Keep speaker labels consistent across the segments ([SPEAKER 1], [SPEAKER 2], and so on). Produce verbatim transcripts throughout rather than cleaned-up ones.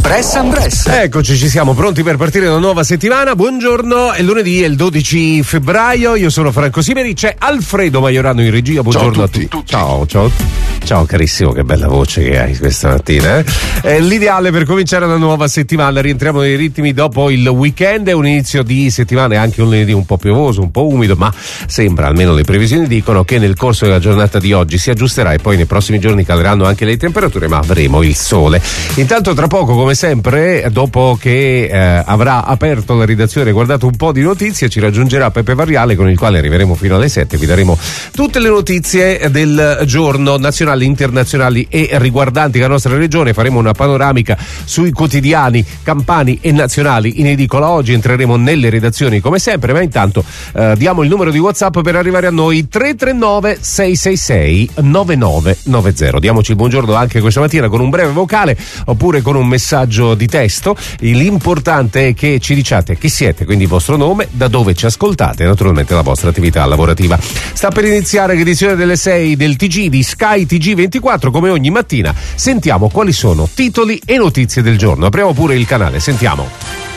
[SPEAKER 1] Press and Press.
[SPEAKER 2] Eccoci, ci siamo pronti per partire una nuova settimana. Buongiorno, è lunedì, è il dodici febbraio. Io sono Franco Simeri, c'è Alfredo Maiorano in regia. Buongiorno
[SPEAKER 3] ciao a tutti.
[SPEAKER 2] a tutti. Ciao, ciao. Ciao carissimo, che bella voce che hai questa mattina. Eh? È l'ideale per cominciare una nuova settimana. Rientriamo nei ritmi dopo il weekend. È un inizio di settimana, è anche un lunedì un po' piovoso, un po' umido, ma sembra, almeno le previsioni dicono, che nel corso della giornata di oggi si aggiusterà e poi nei prossimi giorni caleranno anche le temperature, ma avremo il sole. Intanto tra poco, come sempre, dopo che eh, avrà aperto la redazione e guardato un po' di notizie, ci raggiungerà Peppe Variale, con il quale arriveremo fino alle sette. Vi daremo tutte le notizie del giorno, nazionali, internazionali e riguardanti la nostra regione. Faremo una panoramica sui quotidiani campani e nazionali in edicola. Oggi entreremo nelle redazioni come sempre, ma intanto eh, diamo il numero di WhatsApp per arrivare a noi: tre tre nove sei sei sei nove nove nove zero. Diamoci il buongiorno anche questa mattina con un breve vocale oppure con un messaggio di testo. L'importante è che ci diciate chi siete, quindi il vostro nome, da dove ci ascoltate e naturalmente la vostra attività lavorativa. Sta per iniziare l'edizione delle sei del T G di Sky T G ventiquattro. Come ogni mattina sentiamo quali sono titoli e notizie del giorno. Apriamo pure il canale, sentiamo.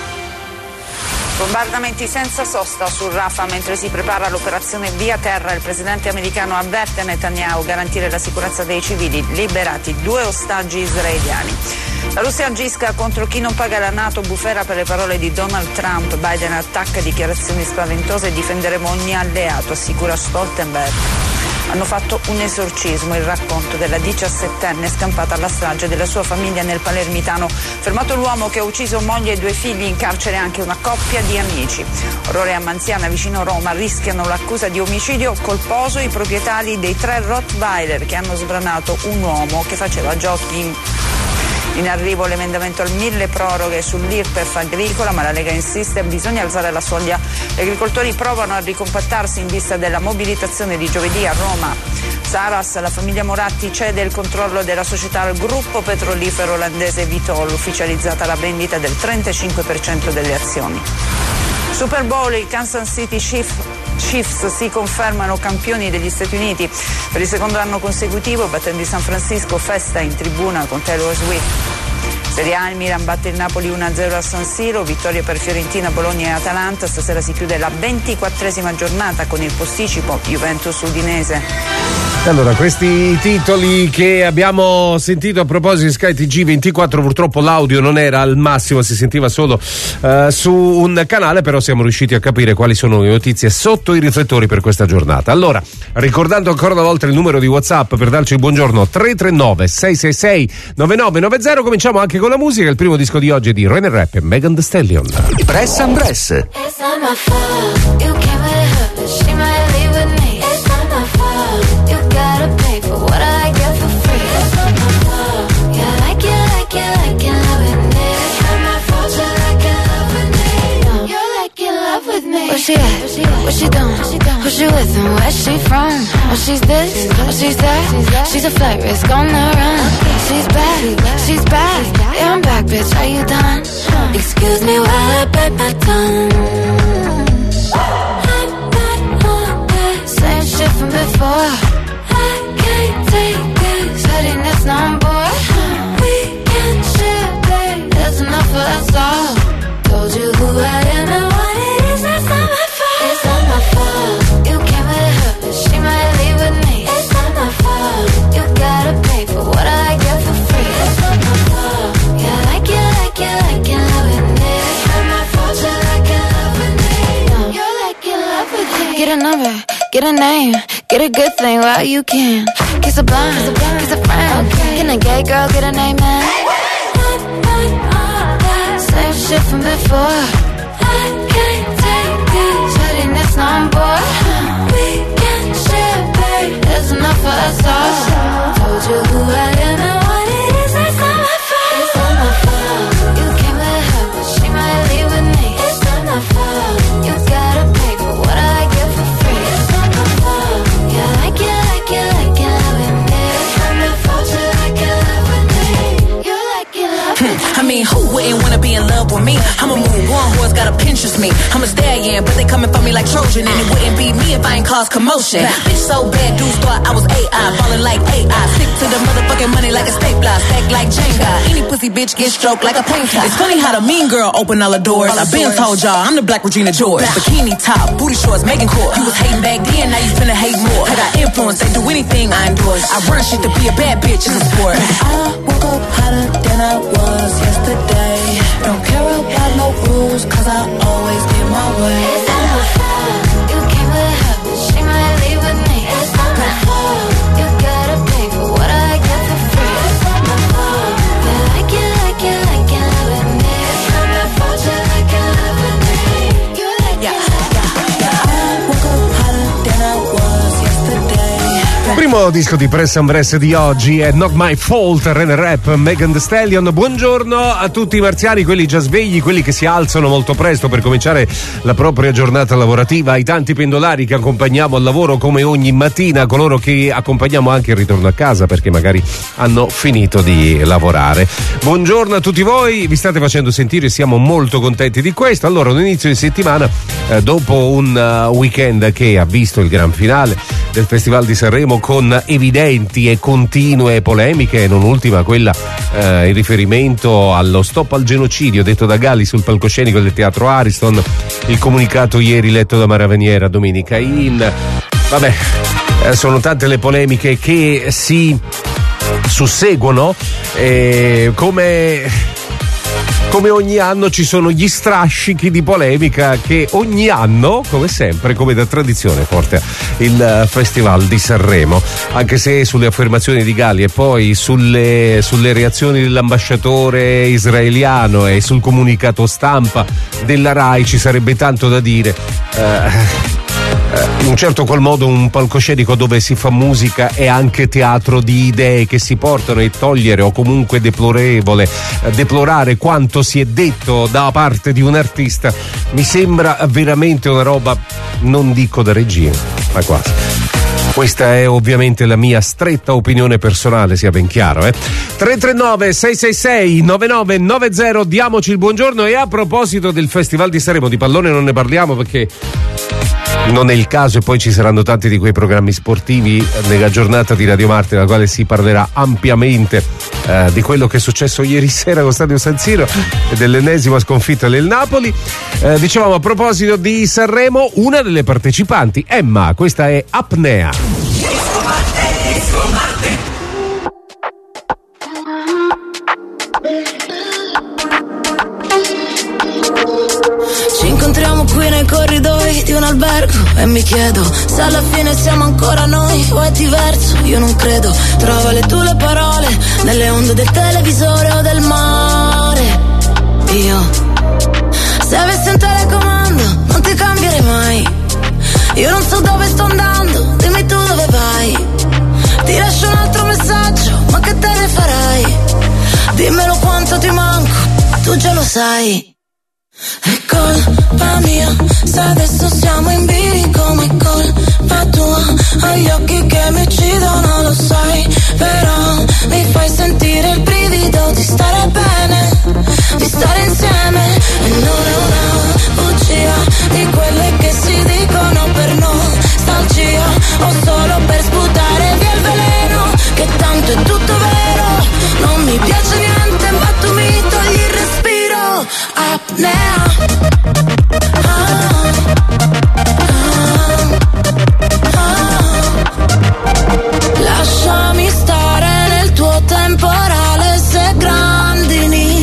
[SPEAKER 4] Bombardamenti senza sosta su Rafah mentre si prepara l'operazione via terra. Il presidente americano avverte Netanyahu: garantire la sicurezza dei civili, liberati due ostaggi israeliani. La Russia agisca contro chi non paga la NATO, bufera per le parole di Donald Trump. Biden attacca dichiarazioni spaventose e difenderemo ogni alleato, assicura Stoltenberg. Hanno fatto un esorcismo, il racconto della diciassettenne scampata alla strage della sua famiglia nel Palermitano. Fermato l'uomo che ha ucciso moglie e due figli, in carcere anche una coppia di amici. Orrore a Manziana, vicino Roma, rischiano l'accusa di omicidio colposo i proprietari dei tre Rottweiler che hanno sbranato un uomo che faceva jogging. In arrivo l'emendamento al mille proroghe sull'I R P E F agricola, ma la Lega insiste, bisogna alzare la soglia. Gli agricoltori provano a ricompattarsi in vista della mobilitazione di giovedì a Roma. Saras, la famiglia Moratti cede il controllo della società al gruppo petrolifero olandese Vitol, ufficializzata la vendita del trentacinque per cento delle azioni. Super Bowl, i Kansas City Chiefs Chiefs si confermano campioni degli Stati Uniti per il secondo anno consecutivo, battendo i San Francisco, festa in tribuna con Taylor Swift. Serie A, il Milan batte il Napoli uno a zero a San Siro, vittoria per Fiorentina, Bologna e Atalanta. Stasera si chiude la ventiquattresima giornata con il posticipo Juventus-Udinese.
[SPEAKER 2] Allora, questi titoli che abbiamo sentito a proposito di Sky T G ventiquattro, purtroppo l'audio non era al massimo, si sentiva solo uh, su un canale, però siamo riusciti a capire quali sono le notizie sotto i riflettori per questa giornata. Allora, ricordando ancora una volta il numero di WhatsApp per darci il buongiorno: tre tre nove sei sei sei nove nove nove zero. Cominciamo anche con la musica. Il primo disco di oggi è di Rene Rap e Megan Thee Stallion.
[SPEAKER 1] Press and Press.
[SPEAKER 5] Where she at? What she doing? Who she with and where she from? Oh, she's this, oh, she's that. She's a flight risk on the run. She's back, she's back. Yeah, I'm back, bitch, are you done? Excuse me while I bite my tongue. I'm not on that same shit from before. I can't take this pettiness no more. We can share, babe, there's enough for us all. Told you who I am and what it is, that's not my fault. It's not my fault. You came with her, but she might leave with me. It's not my fault. You gotta pay for what I get for free. It's not my fault. Yeah, like you, like you, like you love with me. It's not my fault. You like you love with me. No, you're like you love with me. Get a number, get a name, get a good thing while you can. Kiss a blind, kiss a friend. Can a gay girl get a name, man? Same shit from before. I can't take this pettiness no more. We can share, babe, there's enough for us all. Told you who I am and what it is, that's not my fault. It's not my fault. You came with her, but she might leave with me. It's not my fault. You gotta pay for what I get for free. It's not my fault. Yeah, like you, like you, like you love with me. It's not my fault. You like you love with me. You like you love with me.
[SPEAKER 6] I mean,
[SPEAKER 3] mean, who wouldn't wanna be in love with me? I'm a moon, one horse gotta Pinterest me. I'm a stallion, but they coming for me like Trojan, and it wouldn't be me if I ain't cause commotion. Bitch so bad, dudes thought I was A I, falling like A I. Stick to the motherfucking money like a stapler, stack like Jenga. Any pussy bitch get stroked like a painter. It's funny how the mean girl open all the doors. I been told y'all I'm the Black Regina George. Bikini top, booty shorts, making court. You was hating back then, now you finna hate more. I got influence, they do anything I endorse. I run shit to be a bad bitch in the sport.
[SPEAKER 6] I woke up hotter than I was yesterday. Don't care about no rules, cause I always get my way.
[SPEAKER 5] It's not my fault. You came with her, but she might leave with me. It's not my fault. You gotta pay for what I get for free. It's not my fault. You like it, like it, like it, love with me. It's not my fault. You like it, love with me. You like it, like it, like it.
[SPEAKER 6] I woke up hotter than I was yesterday.
[SPEAKER 2] Primo disco di Press and Press di oggi è Not My Fault, Rene Rap, Megan Thee Stallion. Buongiorno a tutti i marziani, quelli già svegli, quelli che si alzano molto presto per cominciare la propria giornata lavorativa, ai tanti pendolari che accompagniamo al lavoro come ogni mattina, coloro che accompagniamo anche il ritorno a casa perché magari hanno finito di lavorare. Buongiorno a tutti voi, vi state facendo sentire, siamo molto contenti di questo. Allora, un inizio di settimana eh, dopo un uh, weekend che ha visto il gran finale del Festival di Sanremo con evidenti e continue polemiche, non ultima quella eh, in riferimento allo stop al genocidio detto da Galli sul palcoscenico del Teatro Ariston, il comunicato ieri letto da Mara Veniera, Domenica In. Vabbè, eh, sono tante le polemiche che si susseguono, eh, come... Come ogni anno ci sono gli strascichi di polemica che ogni anno, come sempre, come da tradizione, porta il Festival di Sanremo. Anche se sulle affermazioni di Galli e poi sulle, sulle reazioni dell'ambasciatore israeliano e sul comunicato stampa della RAI ci sarebbe tanto da dire. Eh, in un certo qual modo un palcoscenico dove si fa musica è anche teatro di idee che si portano, e togliere o comunque deplorevole deplorare quanto si è detto da parte di un artista mi sembra veramente una roba, non dico da regina, ma quasi. Questa è ovviamente la mia stretta opinione personale, sia ben chiaro, eh. tre tre nove sei sei sei nove nove nove zero, diamoci il buongiorno. E a proposito del Festival di Sanremo, di pallone non ne parliamo perché non è il caso, e poi ci saranno tanti di quei programmi sportivi nella giornata di Radio Marte nella quale si parlerà ampiamente eh, di quello che è successo ieri sera con Stadio San Siro e dell'ennesima sconfitta del Napoli. Eh, dicevamo, a proposito di Sanremo, una delle partecipanti, Emma, questa è Apnea.
[SPEAKER 6] Ci incontriamo qui nei corridoi di un albergo e mi chiedo se alla fine siamo ancora noi o è diverso. Io non credo, trova le tue le parole nelle onde del televisore o del mare. Io, se avessi un telecomando non ti cambierei mai. Io non so dove sto andando, dimmi tu dove vai. Ti lascio un altro messaggio, ma che te ne farai? Dimmelo quanto ti manco, tu già lo sai. È colpa mia, se adesso siamo in bilico, ma è colpa tua. Hai gli occhi che mi uccidono, lo sai. Però mi fai sentire il brivido di stare bene, di stare insieme. E non è una bugia di quelle che si dicono per nostalgia, o solo per sputare via il veleno, che tanto è tutto vero. Non mi piace niente, ma tu mi togli il respiro. Apnea. Ah, ah, ah. Lasciami stare nel tuo temporale se grandini.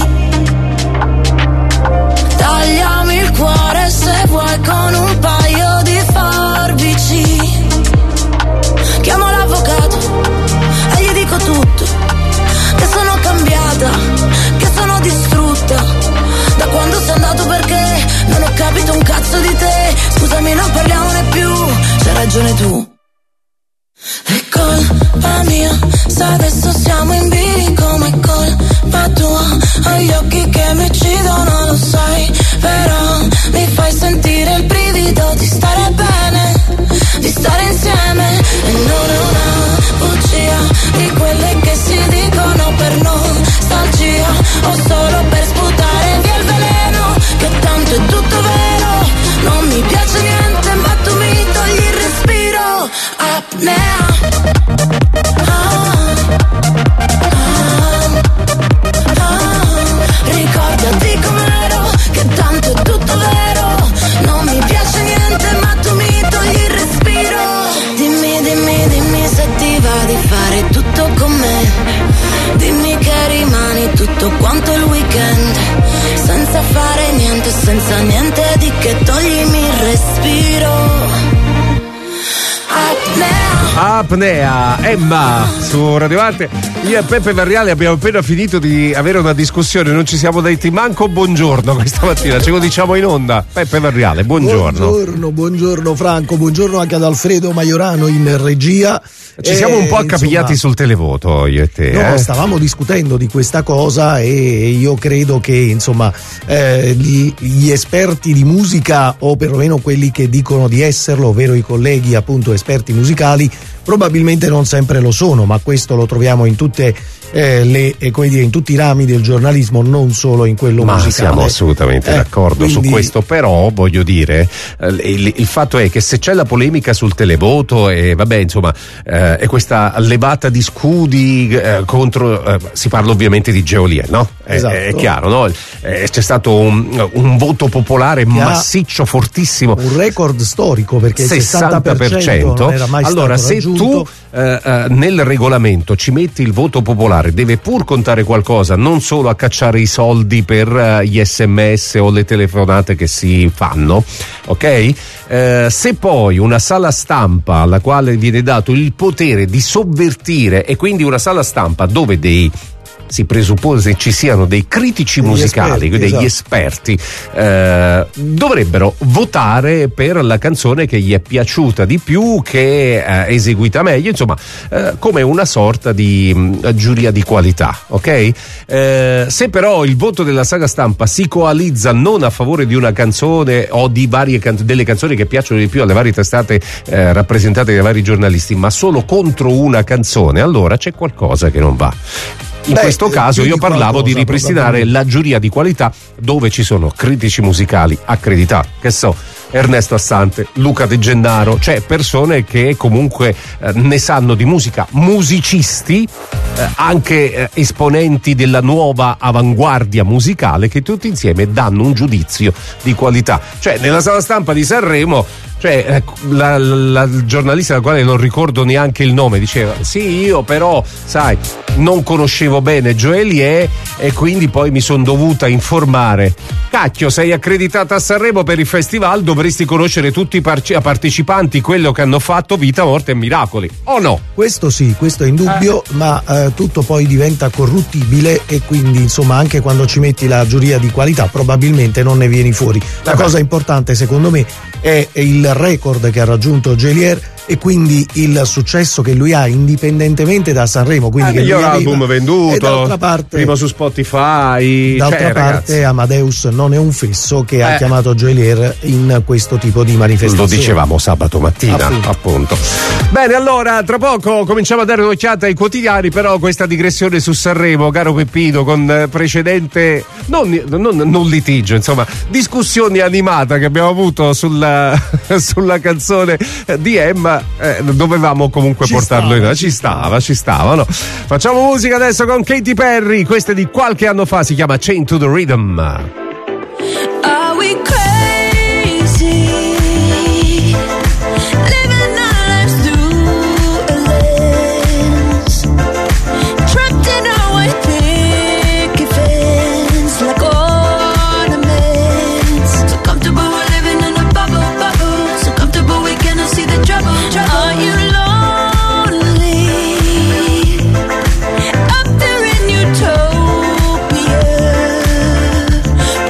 [SPEAKER 6] Tagliami il cuore se vuoi con un paio di forbici. Chiamo l'avvocato e gli dico tutto, che sono cambiata, che sono distrutta da quando sei andato, perché non ho capito un cazzo di te. Scusami, non parliamone più, c'hai ragione tu. È colpa mia, se adesso siamo in bilico, ma è colpa tua. Ho gli occhi che mi uccidono, lo sai. Però mi fai sentire il brivido di stare bene, di stare insieme. E non è una bugia di quelle che si dicono per nostalgia, o solo per quanto il weekend, senza fare niente, senza niente di che toglimi il respiro. Apnea.
[SPEAKER 2] Apnea, Emma su Radio Arte. Io e Peppe Varriale abbiamo appena finito di avere una discussione, non ci siamo detti manco buongiorno questa mattina, ce lo diciamo in onda. Peppe Varriale, buongiorno.
[SPEAKER 7] Buongiorno, buongiorno Franco, buongiorno anche ad Alfredo Maiorano in regia.
[SPEAKER 2] Ci siamo un po' accapigliati insomma, sul televoto io e te.
[SPEAKER 7] No,
[SPEAKER 2] eh?
[SPEAKER 7] stavamo discutendo di questa cosa e io credo che insomma eh, gli, gli esperti di musica, o perlomeno quelli che dicono di esserlo, ovvero i colleghi appunto esperti musicali, probabilmente non sempre lo sono, ma questo lo troviamo in tutte eh, le eh, come dire, in tutti i rami del giornalismo, non solo in quello
[SPEAKER 2] ma
[SPEAKER 7] musicale.
[SPEAKER 2] Siamo assolutamente eh, d'accordo quindi... su questo, però voglio dire eh, il, il fatto è che se c'è la polemica sul televoto e vabbè insomma eh, e questa levata di scudi eh, contro eh, si parla ovviamente di Geolier, no? È, esatto. È chiaro, no? Eh, c'è stato un, un voto popolare che massiccio, fortissimo,
[SPEAKER 7] un record storico perché il sessanta per cento non era mai
[SPEAKER 2] allora
[SPEAKER 7] stato
[SPEAKER 2] se
[SPEAKER 7] raggiunto.
[SPEAKER 2] tu eh, eh, nel regolamento ci metti il voto popolare, deve pur contare qualcosa, non solo a cacciare i soldi per uh, gli sms o le telefonate che si fanno, ok? Eh, se poi una sala stampa alla quale viene dato il potere di sovvertire, e quindi una sala stampa dove dei si presuppone ci siano dei critici degli musicali, esperti, degli esatto. esperti, eh, dovrebbero votare per la canzone che gli è piaciuta di più, che è eseguita meglio, insomma, eh, come una sorta di mh, giuria di qualità, ok? Eh, se però il voto della sala stampa si coalizza non a favore di una canzone o di varie can- delle canzoni che piacciono di più alle varie testate eh, rappresentate dai vari giornalisti, ma solo contro una canzone, allora c'è qualcosa che non va. In Beh, questo caso io parlavo di ripristinare la giuria di qualità dove ci sono critici musicali accreditati, che so, Ernesto Assante, Luca De Gennaro, cioè persone che comunque eh, ne sanno di musica, musicisti, eh, anche eh, esponenti della nuova avanguardia musicale, che tutti insieme danno un giudizio di qualità. Cioè nella sala stampa di Sanremo, cioè la, la, la giornalista, la quale non ricordo neanche il nome, diceva sì, io però sai non conoscevo bene Geolier e quindi poi mi sono dovuta informare. Cacchio, sei accreditata a Sanremo per il festival, dovresti conoscere tutti i par- partecipanti, quello che hanno fatto Vita, Morte e Miracoli, o no?
[SPEAKER 7] Questo sì, questo è indubbio, eh. ma eh, tutto poi diventa corruttibile e quindi insomma anche quando ci metti la giuria di qualità probabilmente non ne vieni fuori. La Vabbè. cosa importante secondo me è il record che ha raggiunto Geolier e quindi il successo che lui ha indipendentemente da Sanremo, quindi
[SPEAKER 2] ah,
[SPEAKER 7] che
[SPEAKER 2] miglior
[SPEAKER 7] lui
[SPEAKER 2] album
[SPEAKER 7] arriva,
[SPEAKER 2] venduto,
[SPEAKER 7] e d'altra parte,
[SPEAKER 2] primo su Spotify,
[SPEAKER 7] d'altra
[SPEAKER 2] cioè,
[SPEAKER 7] parte
[SPEAKER 2] ragazzi.
[SPEAKER 7] Amadeus non è un fesso che eh. ha chiamato Geolier in questo tipo di manifestazioni.
[SPEAKER 2] Lo dicevamo sabato mattina, appunto. appunto. Bene, allora tra poco cominciamo a dare un'occhiata ai quotidiani, però questa digressione su Sanremo, caro Peppino, con precedente non, non, non litigio, insomma discussioni animata che abbiamo avuto sulla, sulla canzone di Emma. Eh, dovevamo comunque ci portarlo stava, in là. Ci stava, ci stava, no? Facciamo musica adesso con Katy Perry, questa è di qualche anno fa, si chiama Chain to the Rhythm.
[SPEAKER 6] Are we crazy? Living our lives through a lens, trapped in our white picket fence like ornaments. So comfortable we're living in a bubble, bubble. So comfortable we cannot see the trouble, trouble. Are you lonely up there in utopia?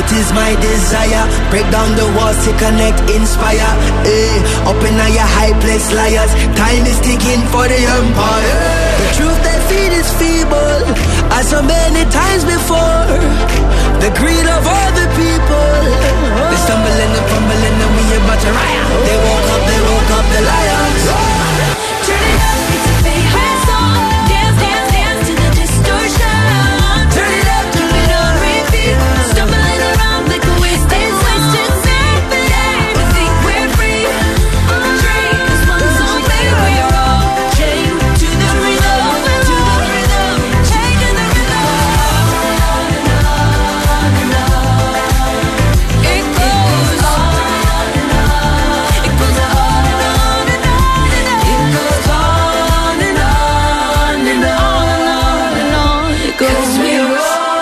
[SPEAKER 8] it is my desire. Break down the walls to connect, inspire. Eh, up in your high place, liars. Time is ticking for the empire. The truth they feed is feeble, as so many times before. The greed of all the people. They stumble and they fumble and then we about to riot. They woke up, they woke up the lions.
[SPEAKER 5] Turn it up, it's a favorite song. Dance, dance, dance to the distortion. Turn it up, keep it on repeat. Stumbling around like a wasted wasted symphony. We think we're free. Drink this one song, baby, we're all chained to the rhythm, to the rhythm, chained to the rhythm. On and on and on. It goes on and on. It goes on and on and on and on. It goes on and on and on and on. It goes we're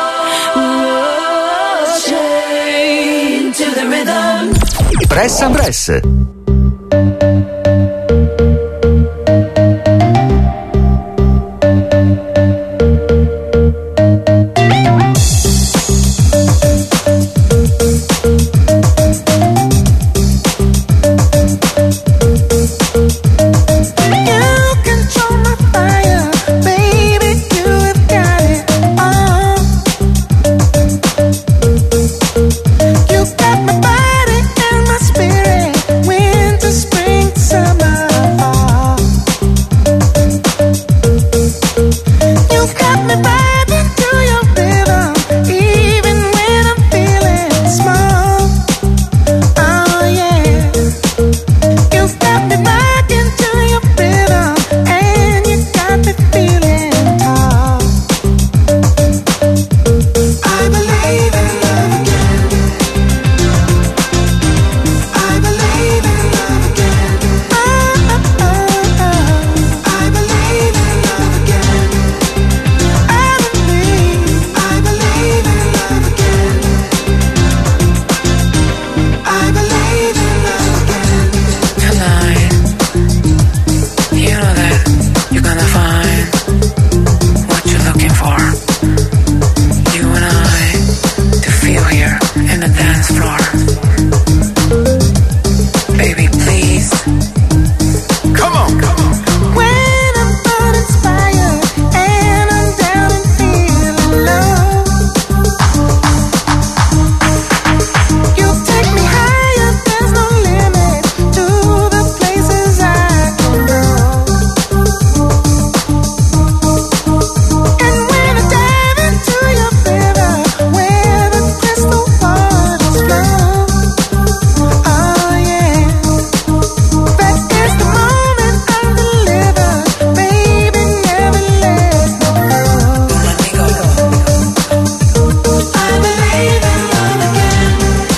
[SPEAKER 5] all chained to the rhythm.
[SPEAKER 1] Press and Press.
[SPEAKER 8] You control my fire, baby, you have got it all. You got my body and my spirit, winter, spring, summer, fall. You got me vibing to your rhythm, even when I'm feeling small. Oh yeah. You got me rocking to your rhythm, and you got me feeling tall. I believe in love again. I believe in love again. Oh, oh, oh, oh. I believe in love again. I believe, I believe in love again. I believe in love again.
[SPEAKER 9] Tonight, you know that you're gonna find what you're looking for. You and I to feel here in the dance floor. Baby, please. Come on, come on.
[SPEAKER 8] When I'm uninspired and I'm down and feeling low, you take me higher, there's no limit to the places I can go. And when I dive into your river, where the crystal waters flow, oh yeah, that is the moment I deliver, baby, never let me go.
[SPEAKER 9] Let me go.
[SPEAKER 8] I believe in love again.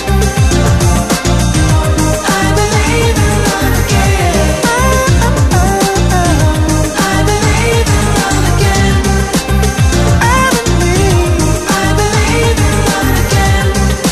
[SPEAKER 8] I believe in love again. Oh, oh, oh, oh. I believe in love again. I believe, I believe in love again.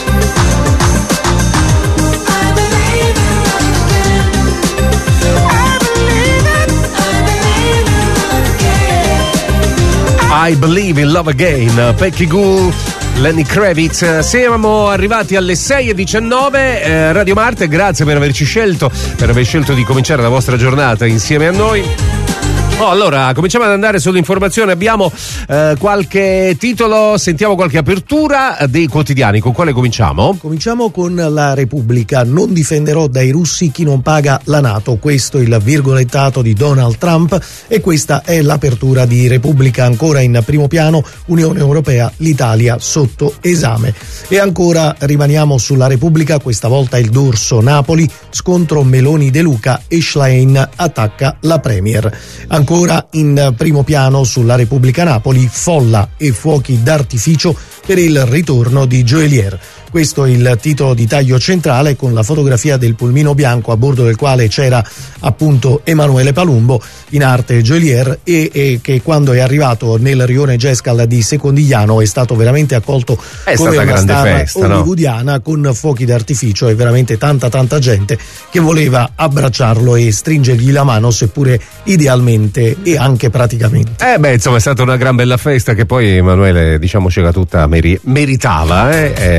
[SPEAKER 8] I believe in love again. I believe it, I believe in love again.
[SPEAKER 2] I Believe in Love Again, Peggy Gou, Lenny Kravitz. Siamo arrivati alle sei e diciannove. eh, Radio Marte, grazie per averci scelto, per aver scelto di cominciare la vostra giornata insieme a noi. Oh, allora, cominciamo ad andare sull'informazione. Abbiamo eh, qualche titolo, sentiamo qualche apertura dei quotidiani. Con quale cominciamo?
[SPEAKER 7] Cominciamo con la Repubblica. Non difenderò dai russi chi non paga la NATO. Questo il virgolettato di Donald Trump e questa è l'apertura di Repubblica. Ancora in primo piano Unione Europea, l'Italia sotto esame. E ancora rimaniamo sulla Repubblica, questa volta il dorso Napoli, scontro Meloni De Luca e Schlein attacca la Premier. Ancora in primo piano sulla Repubblica Napoli, folla e fuochi d'artificio per il ritorno di Joelier. Questo è il titolo di taglio centrale, con la fotografia del pulmino bianco a bordo del quale c'era appunto Emanuele Palumbo, in arte Joelier, e, e che quando è arrivato nel rione Gescal di Secondigliano è stato veramente accolto
[SPEAKER 2] è
[SPEAKER 7] come
[SPEAKER 2] stata
[SPEAKER 7] una
[SPEAKER 2] grande
[SPEAKER 7] star
[SPEAKER 2] festa,
[SPEAKER 7] hollywoodiana, no? Con fuochi d'artificio e veramente tanta tanta gente che voleva abbracciarlo e stringergli la mano, seppure idealmente e anche praticamente.
[SPEAKER 2] Eh beh, insomma, è stata una gran bella festa che poi Emanuele, diciamocela tutta, meri- meritava, eh? Eh, visto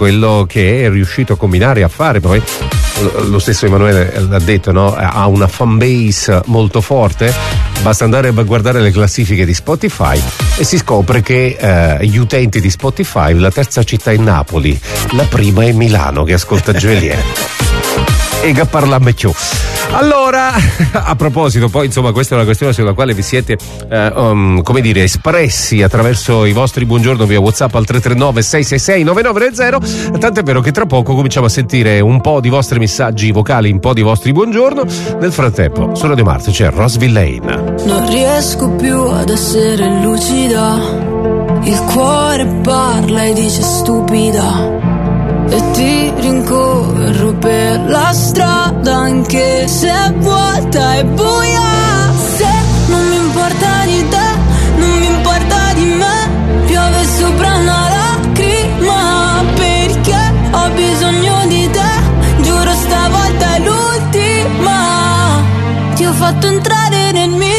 [SPEAKER 2] quello che è riuscito a combinare, a fare. Poi lo stesso Emanuele l'ha detto, no? Ha una fan base molto forte, basta andare a guardare le classifiche di Spotify e si scopre che eh, gli utenti di Spotify, la terza città è Napoli, la prima è Milano che ascolta Joelier. E che parliamo più. Allora, a proposito, poi insomma questa è una questione sulla quale vi siete eh, um, come dire espressi attraverso i vostri buongiorno via WhatsApp al tre tre nove sei sei sei nove nove zero, tant'è vero che tra poco cominciamo a sentire un po' di vostri messaggi vocali, un po' di vostri buongiorno. Nel frattempo su Radio Marte c'è Rose Villain.
[SPEAKER 6] Non riesco più ad essere lucida, il cuore parla e dice stupida, e ti rincorro per la strada anche se è vuota e buia. Se non mi importa di te, non mi importa di me, piove sopra una lacrima perché ho bisogno di te, giuro stavolta è l'ultima. Ti ho fatto entrare nel mio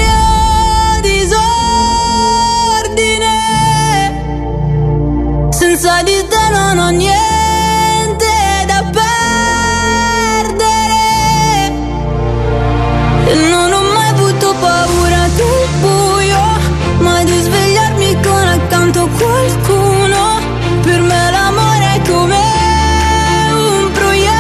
[SPEAKER 6] disordine, senza di te non ho niente da perdere, e non ho mai avuto paura del buio, mai di svegliarmi con accanto qualcuno. Per me l'amore è come un proiettile.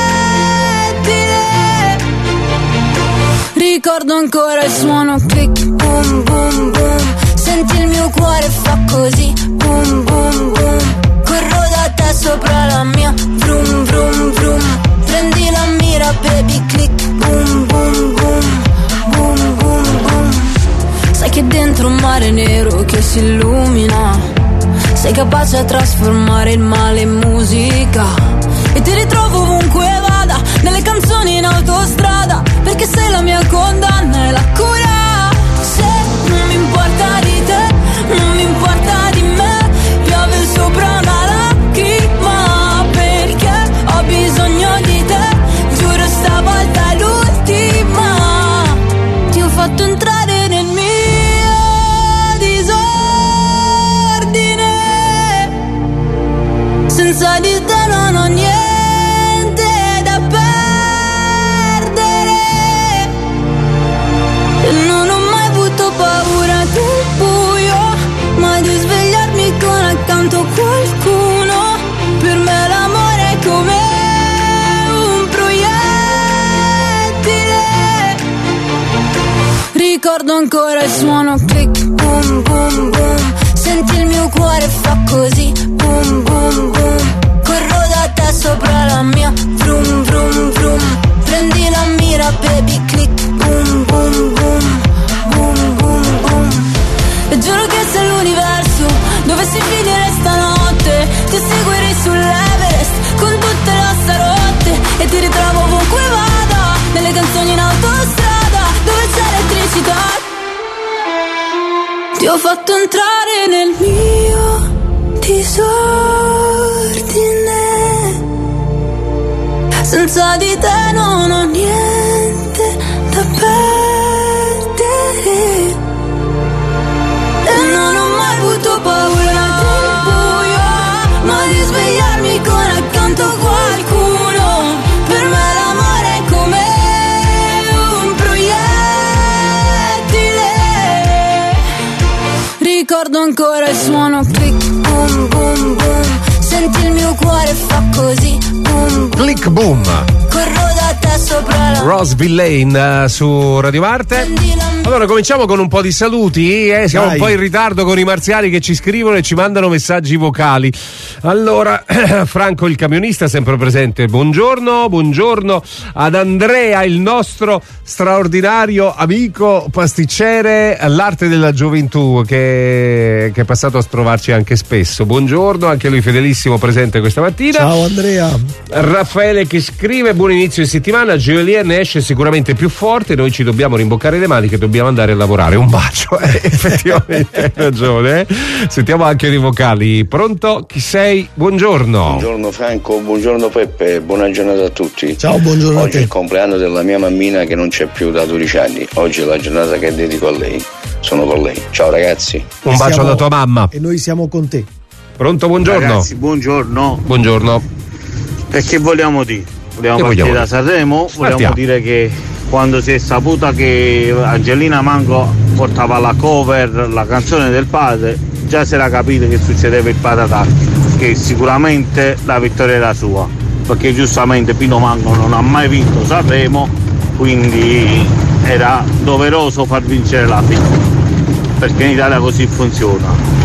[SPEAKER 6] Ricordo ancora il suono click boom boom boom, senti il mio cuore fa così boom boom boom. Corro da te sopra la mia, vroom vroom vroom. Prendi la mira baby click boom boom boom, boom boom boom. Sai che dentro un mare nero che si illumina, sei capace a trasformare il male in musica, e ti ritrovo ovunque vada, nelle canzoni in autostrada, perché sei la mia condanna e la cura. Se non mi importa di te, non mi importa di me, piove sopra una lacrima perché ho bisogno di te, giuro stavolta è l'ultima. Ti ho fatto entrare nel mio disordine, senza di te non ho niente da perdere, e non ho mai avuto paura del buio, mai di svegliarmi con accanto qualcuno. Per me l'amore è come un proiettile. Ricordo ancora il suono click boom boom boom, senti il mio cuore fa così boom boom boom. Corro da te sopra la mia, vroom vroom vroom. Prendi la mira baby click boom boom boom, boom boom boom. E giuro che se l'universo dovessi finire stanotte, ti seguirei sull'Everest con tutte le ossa rotte, e ti ritrovo ovunque vada, nelle canzoni in autostrada dove c'è elettricità. Ti ho fatto entrare nel mio disordine, senza di te non ho niente da perdere, e non ho mai avuto paura del buio, ma di svegliarmi con accanto qualcuno. Per me l'amore è come un proiettile. Ricordo ancora il suono click boom boom boom, senti il mio cuore fa così boom boom.
[SPEAKER 2] Click boom.
[SPEAKER 6] Corro da te sopra la
[SPEAKER 2] Rose Villain uh, su Radio Marte. Allora cominciamo con un po' di saluti, eh? Siamo
[SPEAKER 7] Dai.
[SPEAKER 2] un po' in ritardo con i marziali che ci scrivono e ci mandano messaggi vocali. Allora, Franco il camionista sempre presente, buongiorno, buongiorno ad Andrea, il nostro straordinario amico pasticcere all'arte della gioventù che, che è passato a trovarci anche spesso. Buongiorno, anche lui fedelissimo presente questa mattina.
[SPEAKER 7] Ciao Andrea.
[SPEAKER 2] Raffaele che scrive, buon inizio di settimana, Joelier ne esce sicuramente più forte, noi ci dobbiamo rimboccare le maniche, dobbiamo andare a lavorare. Un bacio, eh, effettivamente hai ragione. Eh? Sentiamo anche i vocali. Pronto? Chi sei? Buongiorno.
[SPEAKER 10] Buongiorno Franco, buongiorno Peppe, buona giornata a tutti.
[SPEAKER 7] Ciao, buongiorno.
[SPEAKER 10] Oggi
[SPEAKER 7] a
[SPEAKER 10] è
[SPEAKER 7] te.
[SPEAKER 10] il compleanno della mia mammina che non c'è più da dodici anni. Oggi è la giornata che dedico a lei. Sono con lei. Ciao ragazzi.
[SPEAKER 2] Un bacio
[SPEAKER 7] Siamo-
[SPEAKER 2] alla tua mamma.
[SPEAKER 7] E noi siamo con te.
[SPEAKER 2] Pronto, buongiorno.
[SPEAKER 11] Ragazzi, buongiorno.
[SPEAKER 2] Buongiorno.
[SPEAKER 11] E che vogliamo dire? Vogliamo
[SPEAKER 2] che
[SPEAKER 11] partire
[SPEAKER 2] vogliamo
[SPEAKER 11] da Sanremo? Vogliamo
[SPEAKER 2] Partiamo.
[SPEAKER 11] dire che quando si è saputa che Angelina Mango portava la cover, la canzone del padre, già si era capito che succedeva il patatacchi, che sicuramente la vittoria era sua, perché giustamente Pino Mango non ha mai vinto Sanremo, quindi era doveroso far vincere la figlia, perché in Italia così funziona.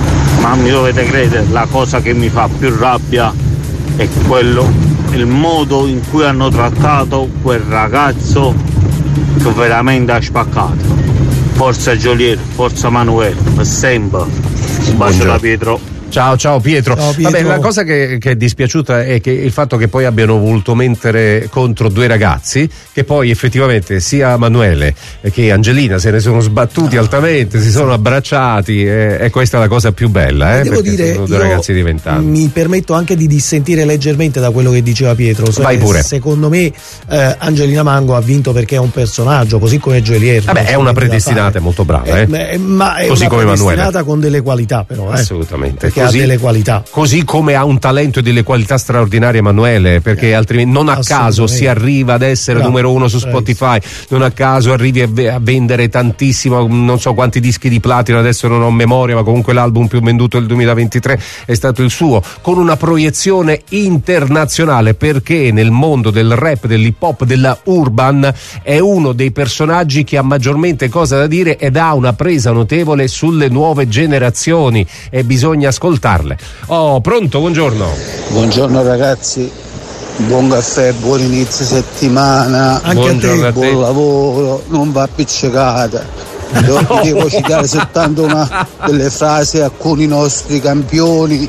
[SPEAKER 11] Ma mi dovete credere, la cosa che mi fa più rabbia è quello, il modo in cui hanno trattato quel ragazzo che veramente ha spaccato. Forza Joliet, forza Manuel, sempre. Un bacio da Pietro.
[SPEAKER 2] Ciao, ciao Pietro.
[SPEAKER 7] Ciao, Pietro.
[SPEAKER 2] Vabbè, la cosa che, che è dispiaciuta è che il fatto che poi abbiano voluto mettere contro due ragazzi, che poi effettivamente sia Manuele che Angelina se ne sono sbattuti no. altamente, si sono abbracciati, e, e questa è la cosa più bella, eh,
[SPEAKER 7] devo
[SPEAKER 2] perché
[SPEAKER 7] dire,
[SPEAKER 2] sono due ragazzi di vent'anni.
[SPEAKER 7] Mi permetto anche di dissentire leggermente da quello che diceva Pietro.
[SPEAKER 2] Vai pure.
[SPEAKER 7] Secondo me eh, Angelina Mango ha vinto perché è un personaggio, così come Joliet.
[SPEAKER 2] Vabbè, è una predestinata, è molto brava, eh.
[SPEAKER 7] eh, ma è
[SPEAKER 2] così
[SPEAKER 7] una
[SPEAKER 2] come
[SPEAKER 7] predestinata
[SPEAKER 2] Manuele.
[SPEAKER 7] con delle qualità, però. Eh.
[SPEAKER 2] Assolutamente.
[SPEAKER 7] Perché
[SPEAKER 2] Così,
[SPEAKER 7] ha delle qualità.
[SPEAKER 2] Così come ha un talento e delle qualità straordinarie Emanuele, perché eh, altrimenti non a caso si arriva ad essere
[SPEAKER 7] Bravo,
[SPEAKER 2] numero uno su Spotify, non a caso arrivi a, ve- a vendere tantissimo, non so quanti dischi di platino, adesso non ho memoria, ma comunque l'album più venduto del duemilaventitré è stato il suo, con una proiezione internazionale, perché nel mondo del rap, dell'hip hop, della urban è uno dei personaggi che ha maggiormente cosa da dire ed ha una presa notevole sulle nuove generazioni e bisogna ascoltarle. Oh, pronto, buongiorno.
[SPEAKER 12] Buongiorno ragazzi, buon caffè, buon inizio settimana.
[SPEAKER 7] Anche
[SPEAKER 2] Buongiorno
[SPEAKER 7] a te.
[SPEAKER 12] Buon
[SPEAKER 2] a te.
[SPEAKER 12] lavoro, non va appiccicata. Devo, devo citare soltanto una delle frasi a alcuni nostri campioni,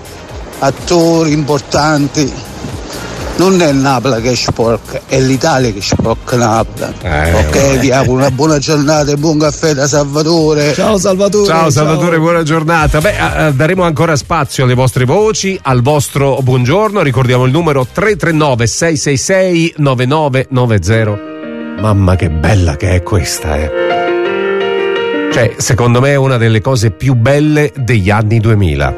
[SPEAKER 12] attori importanti. Non è il Napoli che è sporca, è l'Italia che è sporca Napoli.
[SPEAKER 2] Eh,
[SPEAKER 12] ok, vi auguro una buona giornata e buon caffè da Salvatore.
[SPEAKER 7] Ciao Salvatore.
[SPEAKER 2] Ciao Salvatore, buona giornata. Beh, eh, daremo ancora spazio alle vostre voci, al vostro buongiorno. Ricordiamo il numero tre tre nove sei sei sei nove nove nove zero. Mamma che bella che è questa, eh. Cioè, secondo me è una delle cose più belle degli anni duemila.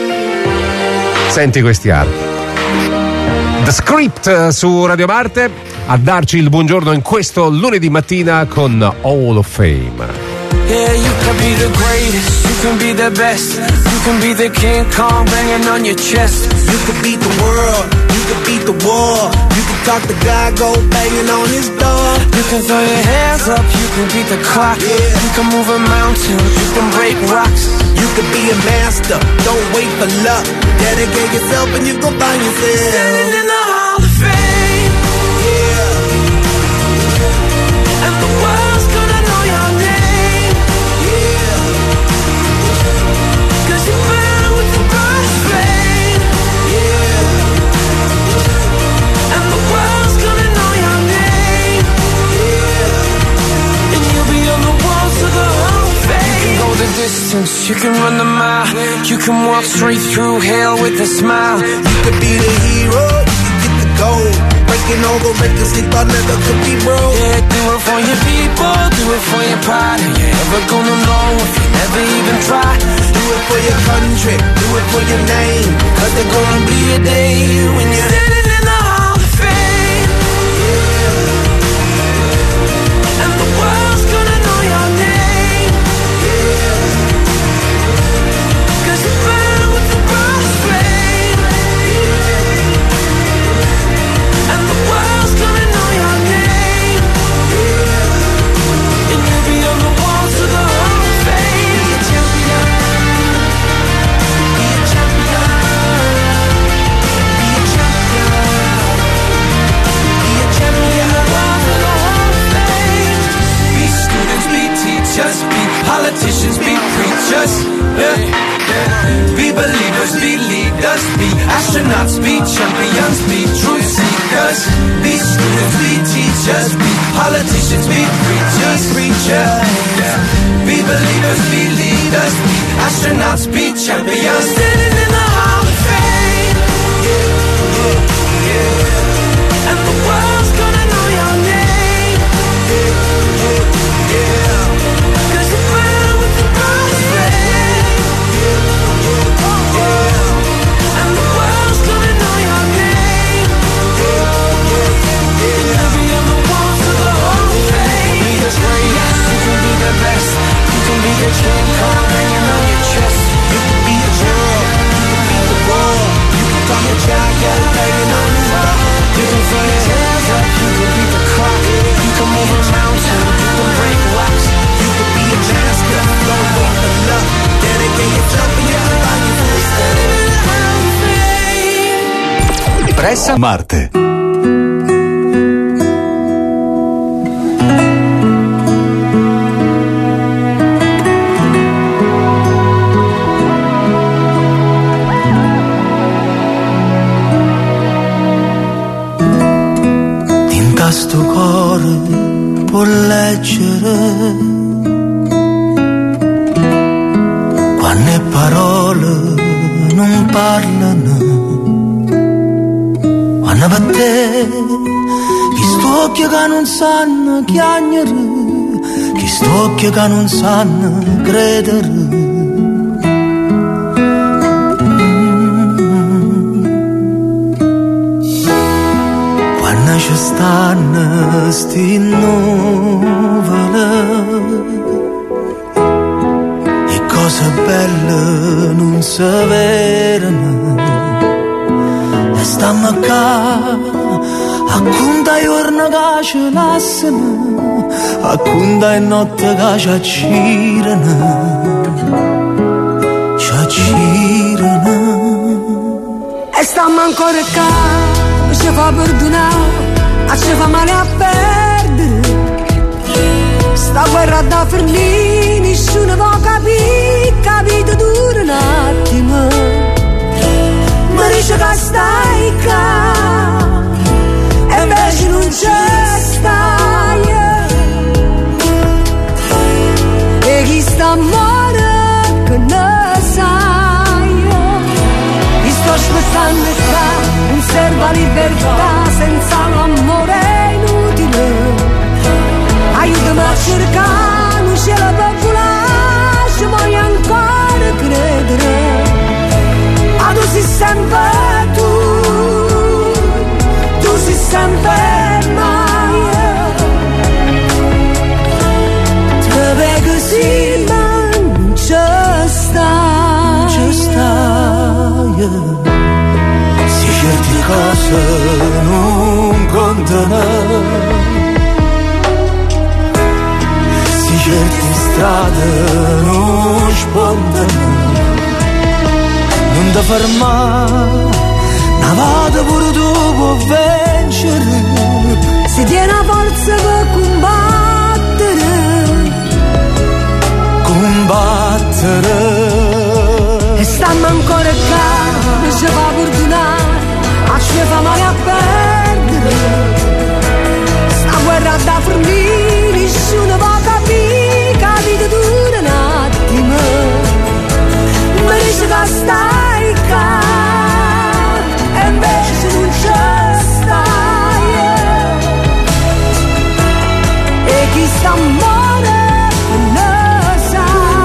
[SPEAKER 2] Senti questi archi. The Script su Radio Marte a darci il buongiorno in questo lunedì mattina con Hall of Fame.
[SPEAKER 13] Yeah, you can be the greatest, you can be the best, you can be the King Kong banging on your chest.
[SPEAKER 8] You could beat the world, you could beat the war. You can talk to God, go banging on his door.
[SPEAKER 13] You can throw your hands up, you can beat the clock.
[SPEAKER 8] Yeah.
[SPEAKER 13] You can move a mountain, you can break rocks.
[SPEAKER 8] You could be a master, don't wait for luck. Dedicate yourself and you go find yourself
[SPEAKER 13] Standing in the Hall of Fame.
[SPEAKER 8] Yeah,
[SPEAKER 13] And the world's gonna know your name.
[SPEAKER 8] yeah,
[SPEAKER 13] 'Cause you burn with the brightest flame.
[SPEAKER 8] yeah,
[SPEAKER 13] And the world's gonna know your name.
[SPEAKER 8] yeah.
[SPEAKER 13] And you'll be on the walls of the Hall of Fame. You can go the distance, you can run the mile. You can walk straight through hell with a smile.
[SPEAKER 8] You could be the hero, you can get the gold. Breaking all the records they thought never could be broke.
[SPEAKER 13] Yeah, do it for your people, do it for your pride. Are you ever gonna know if you never even try?
[SPEAKER 8] Do it for your country, do it for your name.
[SPEAKER 13] Cause there's gonna be a day when you're standing in the Hall of Fame. And the world's gonna know your name. Cause you burn with the brightest flame. And the world's gonna know your name. And you'll be on the walls of the Hall of Fame.
[SPEAKER 8] Be a champion, be a champion, be a champion, be a champion.
[SPEAKER 13] The walls of the Hall of Fame.
[SPEAKER 14] Be students, be teachers, be politicians, be preachers. Yeah. Be believers, be leaders, be astronauts, be champions, be truth seekers. Be students, be teachers, be politicians, be preachers, preachers. Yeah. Be believers, be leaders, be astronauts, be champions.
[SPEAKER 13] Standing in the Hall of Fame. And the world's gonna know your name. Cause you burn with the brightest flame.
[SPEAKER 1] Pressa Marte.
[SPEAKER 8] Sto cuore può leggere quando le parole non parlano, quando per te chi sto occhio che non sanno chiagnere, chi sto occhio che non sanno credere. Ci stanno sti nuvole e cose belle non si vedono e stiamo qua a conta giorno che ci lasciano, a conta notte che ci accirano, ci accirano
[SPEAKER 15] e stiamo ancora qua, ci fa perdonare, ci fa male a perdere. Sta guerra da fermare, nessuno può capire, capito dura un attimo. Mi dice che stai qua e invece non c'è stai. E chi sta muore che ne sai. Mi sto aspettando qua, non serve la libertà senza l'amore è inutile. Aiutami a cercare un cielo popolare, ci voglio ancora credere. Ma tu sei sempre tu, tu sei sempre mai. Te vedo così ma non ci stai, ci stai. Certe cose non contano, si certe strade non spuntano, non ti fermare, una volta pure tu puoi vincere, si tiene la forza per combattere, combattere. E stiamo ancora qua, ci fa perdonare, ci fa male a perdere. Sta guerra da fornire, nessuno può capire, capite dura un attimo. Mi dice che stai qua e invece non c'è stai. E chi sta muore non sa.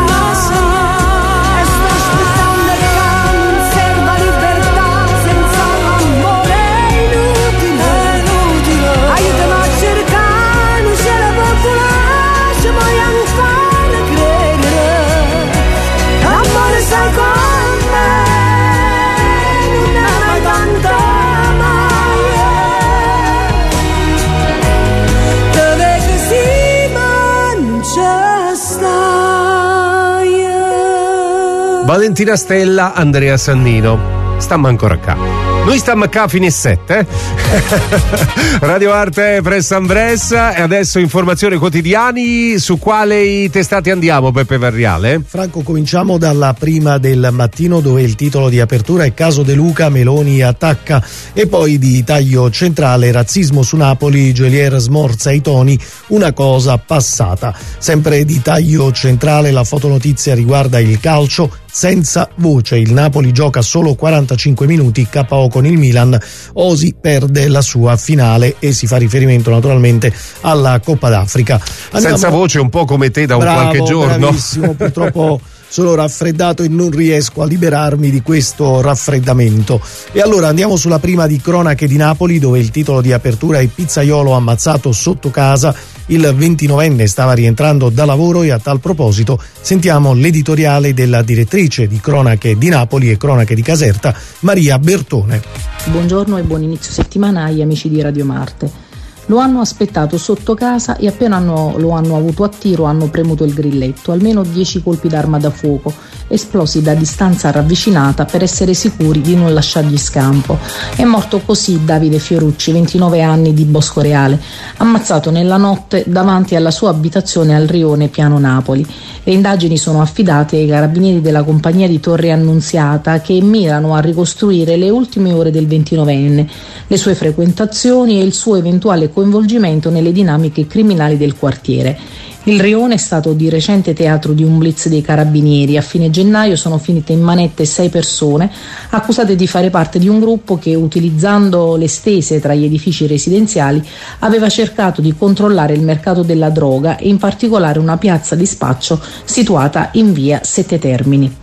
[SPEAKER 15] E sto aspettando che non serva libertà senza l'amore è inutile. Aiutami a cercare un cielo popolare, ci voglio ancora credere. L'amore sai con me, non ne hai mai tanto mai. Te vedo sì ma non c'è stai.
[SPEAKER 2] Valentina Stella, Andrea Sannino. Stiamo ancora qua. Noi stiamo qua fino a sette. Eh? Radio Arte Pressa Ambressa e adesso informazioni quotidiani. Su quale testate andiamo, Peppe Varriale?
[SPEAKER 7] Franco, cominciamo dalla prima del mattino, dove il titolo di apertura è Caso De Luca, Meloni attacca, e poi di taglio centrale razzismo su Napoli, Geolier smorza i toni, una cosa passata. Sempre di taglio centrale la fotonotizia riguarda il calcio. Senza voce, il Napoli gioca solo quarantacinque minuti, K O con il Milan, Osi perde la sua finale, e si fa riferimento naturalmente alla Coppa d'Africa. Andiamo...
[SPEAKER 2] Senza voce, un po' come te da un
[SPEAKER 7] Bravo,
[SPEAKER 2] qualche giorno.
[SPEAKER 7] Bravissimo, purtroppo sono raffreddato e non riesco a liberarmi di questo raffreddamento. E allora andiamo sulla prima di cronache di Napoli, dove il titolo di apertura è Pizzaiolo ammazzato sotto casa. Il ventinovenne stava rientrando da lavoro e a tal proposito sentiamo l'editoriale della direttrice di cronache di Napoli e cronache di Caserta, Maria Bertone.
[SPEAKER 16] Buongiorno e buon inizio settimana agli amici di Radio Marte. Lo hanno aspettato sotto casa e appena hanno, lo hanno avuto a tiro hanno premuto il grilletto, almeno dieci colpi d'arma da fuoco, esplosi da distanza ravvicinata per essere sicuri di non lasciargli scampo. È morto così Davide Fiorucci, ventinove anni, di Boscoreale, ammazzato nella notte davanti alla sua abitazione al Rione, Piano Napoli. Le indagini sono affidate ai carabinieri della compagnia di Torre Annunziata, che mirano a ricostruire le ultime ore del ventinovenne, le sue frequentazioni e il suo eventuale coinvolgimento nelle dinamiche criminali del quartiere. Il Rione è stato di recente teatro di un blitz dei carabinieri. A fine gennaio sono finite in manette sei persone accusate di fare parte di un gruppo che, utilizzando le stese tra gli edifici residenziali, aveva cercato di controllare il mercato della droga e in particolare una piazza di spaccio situata in via Sette Termini.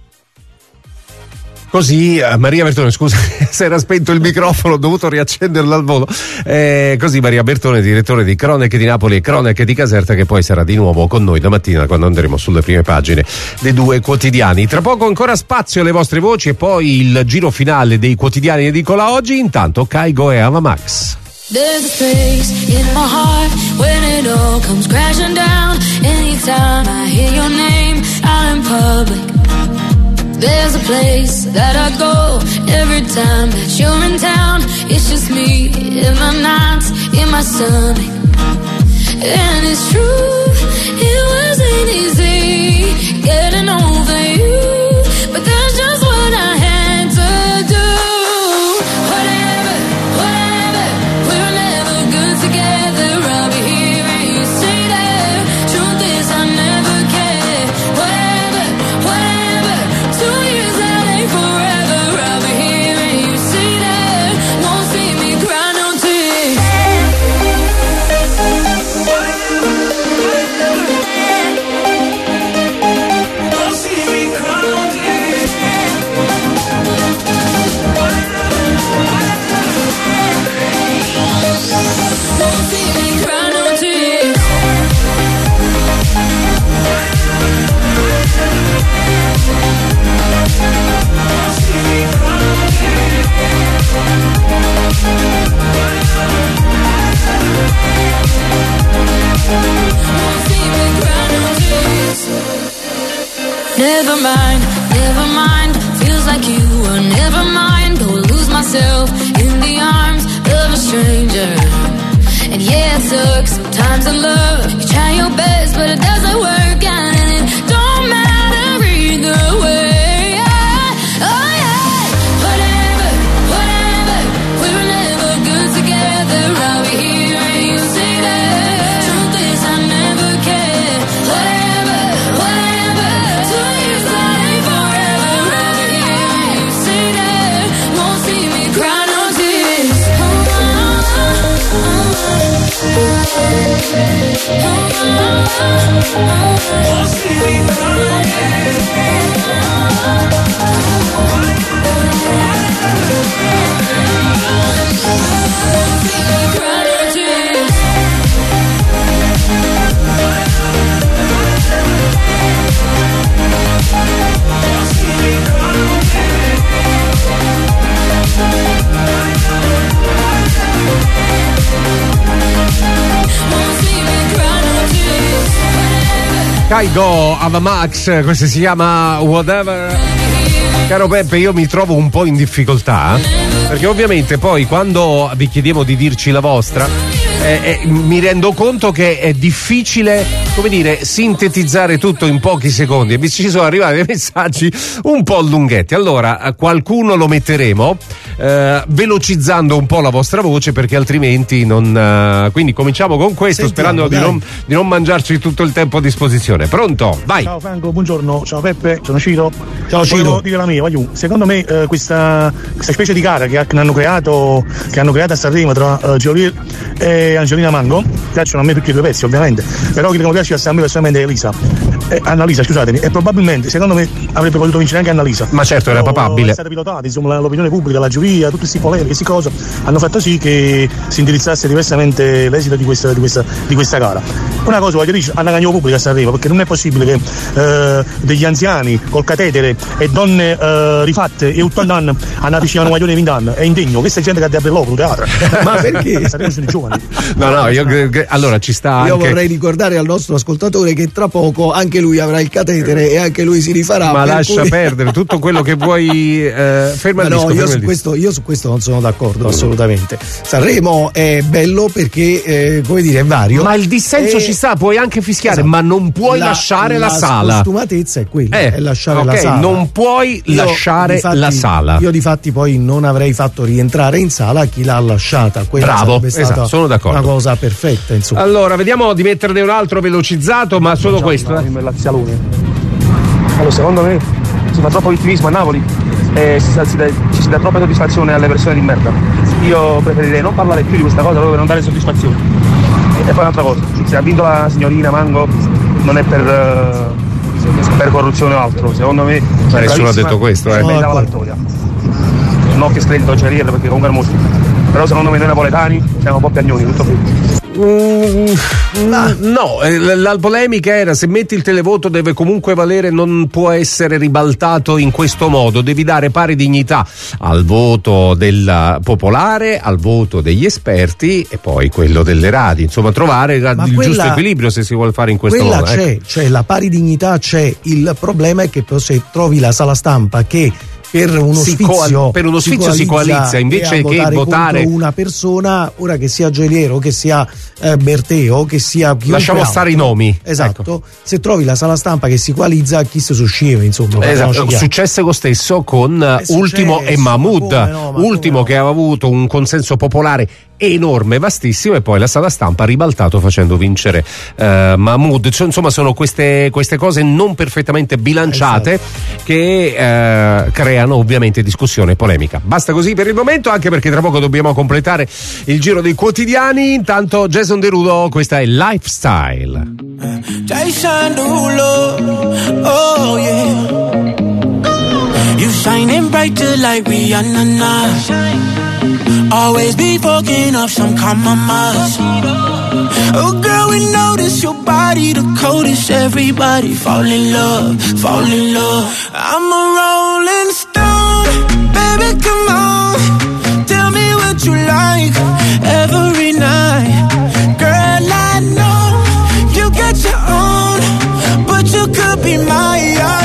[SPEAKER 2] Così, eh, Maria Bertone, scusa, si era spento il microfono, ho dovuto riaccenderlo al volo. Eh, così Maria Bertone, direttore di Cronache di Napoli e Cronache di Caserta, che poi sarà di nuovo con noi domattina quando andremo sulle prime pagine dei due quotidiani. Tra poco ancora spazio alle vostre voci e poi il giro finale dei quotidiani edicola oggi. Intanto Kygo e Ava Max.
[SPEAKER 5] There's a place in my heart when it all comes crashing down. Anytime I hear your name out in public. There's a place that I go every time that you're in town. It's just me in my nights, in my stomach. And it's true, it wasn't easy getting over you, but that's just what I had to do. Whatever, whatever, we were never good together. I'll be here and you say that. Truth is I never cared. Whatever, whatever, two years that ain't forever. I'll be here and you say that. Won't see me cry no tears. Won't see me cry no tears. Won't see me cry no tears. Never mind, never mind. Feels like you were never mind. Go lose myself in the arms of a stranger. And yeah, it sucks sometimes in love. You try your best, but it doesn't work out, and it don't matter either way. Yeah. Oh yeah, whatever, whatever. We were never good together. I'll be here and you say that. Truth is I never cared. Whatever, whatever. Two years that ain't forever. I'll be here and you say that. Won't see me cry no tears. Oh, oh, won't see me cry no tears. Won't see me cry no tears.
[SPEAKER 2] Kygo, Ava Max, questo si chiama Whatever. Caro Peppe, io mi trovo un po' in difficoltà, perché ovviamente poi quando vi chiediamo di dirci la vostra, eh, eh, mi rendo conto che è difficile, come dire, sintetizzare tutto in pochi secondi, e mi ci sono arrivati dei messaggi un po' lunghetti. Allora, qualcuno lo metteremo eh, velocizzando un po' la vostra voce, perché altrimenti non... Eh, quindi cominciamo con questo. Sentiamo, sperando di non, di non mangiarci tutto il tempo a disposizione. Pronto? Vai.
[SPEAKER 17] Ciao Franco, buongiorno. Ciao Peppe, sono Ciro.
[SPEAKER 7] Ciao Ciro.
[SPEAKER 17] Volevo dire la mia, voglio. Secondo me eh, questa, questa specie di gara che, che hanno creato che hanno creato a Sanremo tra uh, Giolier e Angelina Mango, piacciono a me tutti i due pezzi ovviamente, però chi non piace a me personalmente è Elisa. Eh, Annalisa, scusatemi, e probabilmente secondo me avrebbe potuto vincere anche Annalisa.
[SPEAKER 2] Ma certo, era papabile.
[SPEAKER 17] È stata pilotata, insomma, l'opinione pubblica, la giuria, tutte queste polemiche, queste cose hanno fatto sì che si indirizzasse diversamente l'esito di questa, di questa, di questa gara. Una cosa voglio dire, hanno cagnato pubblica a Sanremo, perché non è possibile che eh, degli anziani col catetere e donne eh, rifatte e ottanta anni hanno vicino a un maglione di venti anni. È indegno, questa è gente che ha del loro teatro.
[SPEAKER 7] Ma perché?
[SPEAKER 17] Sanremo sono i giovani.
[SPEAKER 2] No, no, io allora ci sta anche...
[SPEAKER 7] Io vorrei ricordare al nostro ascoltatore che tra poco anche anche lui avrà il catetere e anche lui si rifarà.
[SPEAKER 2] Ma
[SPEAKER 7] per
[SPEAKER 2] lascia
[SPEAKER 7] cui...
[SPEAKER 2] perdere tutto quello che vuoi. Eh, ferma il
[SPEAKER 7] no,
[SPEAKER 2] disco,
[SPEAKER 7] io,
[SPEAKER 2] ferma
[SPEAKER 7] su
[SPEAKER 2] il
[SPEAKER 7] questo, io su questo non sono d'accordo assolutamente. Sanremo è bello perché eh, come dire è vario.
[SPEAKER 2] Ma il dissenso
[SPEAKER 7] e...
[SPEAKER 2] ci sta, puoi anche fischiare,
[SPEAKER 7] esatto.
[SPEAKER 2] ma non puoi
[SPEAKER 7] la,
[SPEAKER 2] lasciare la,
[SPEAKER 7] la
[SPEAKER 2] sala.
[SPEAKER 7] La costumatezza è quella,
[SPEAKER 2] eh,
[SPEAKER 7] è lasciare
[SPEAKER 2] okay,
[SPEAKER 7] la sala.
[SPEAKER 2] Non puoi
[SPEAKER 7] io,
[SPEAKER 2] lasciare
[SPEAKER 7] difatti,
[SPEAKER 2] la sala.
[SPEAKER 7] Io difatti poi non avrei fatto rientrare in sala chi l'ha lasciata. Quella
[SPEAKER 2] Bravo,
[SPEAKER 7] sarebbe stata
[SPEAKER 2] esatto, sono d'accordo.
[SPEAKER 7] Una cosa perfetta, insomma.
[SPEAKER 2] Allora, vediamo di metterne un altro velocizzato, ma solo questo. Eh.
[SPEAKER 17] Allora, secondo me si fa troppo vittimismo a Napoli e si, si, ci si dà troppa soddisfazione alle persone di merda. Io preferirei non parlare più di questa cosa proprio per non dare soddisfazione. E poi un'altra cosa, se ha vinto la signorina Mango non è per, uh, per corruzione o altro, secondo me.
[SPEAKER 2] Ma nessuno ha detto questo, eh.
[SPEAKER 17] Meritava la vittoria. Non che scredito Ceriere perché comunque è mostro. Però secondo me noi napoletani siamo un po' piagnoni, tutto qui.
[SPEAKER 2] Mm, no, la polemica era se metti il televoto deve comunque valere, non può essere ribaltato in questo modo, devi dare pari dignità al voto del popolare, al voto degli esperti e poi quello delle radio, insomma trovare Ma il quella, giusto equilibrio se si vuole fare in questo
[SPEAKER 7] quella
[SPEAKER 2] modo.
[SPEAKER 7] C'è,
[SPEAKER 2] ecco.
[SPEAKER 7] Cioè la pari dignità c'è, il problema è che se trovi la sala stampa che per uno
[SPEAKER 2] si
[SPEAKER 7] sfizio,
[SPEAKER 2] coal- per uno sfizio si coalizza invece che
[SPEAKER 7] votare
[SPEAKER 2] votare
[SPEAKER 7] una persona, ora che sia Geliero, che sia eh, Berteo, che sia
[SPEAKER 2] lasciamo
[SPEAKER 7] altro.
[SPEAKER 2] stare i nomi,
[SPEAKER 7] esatto,
[SPEAKER 2] ecco.
[SPEAKER 7] Se trovi la sala stampa che si coalizza, chi si susciva, insomma,
[SPEAKER 2] esatto. Successe lo stesso con
[SPEAKER 7] È
[SPEAKER 2] Ultimo
[SPEAKER 7] successo,
[SPEAKER 2] e Mahmood,
[SPEAKER 7] ma come no, ma
[SPEAKER 2] Ultimo
[SPEAKER 7] come no.
[SPEAKER 2] che aveva avuto un consenso popolare enorme, vastissimo, e poi la sala stampa ha ribaltato facendo vincere uh, Mahmood. Cioè, insomma, sono queste, queste cose non perfettamente bilanciate esatto. che uh, creano ovviamente discussione e polemica. Basta così per il momento, anche perché tra poco dobbiamo completare il giro dei quotidiani. Intanto Jason Derulo, questa è Lifestyle.
[SPEAKER 18] Jason Derulo, oh yeah, you shining brighter like Rihanna now. Always be fucking up some compromise. Oh girl, we notice your body the coldest. Everybody fall in love, fall in love. I'm a rolling stone, baby, come on. Tell me what you like every night. Girl, I know you got your own, but you could be mine.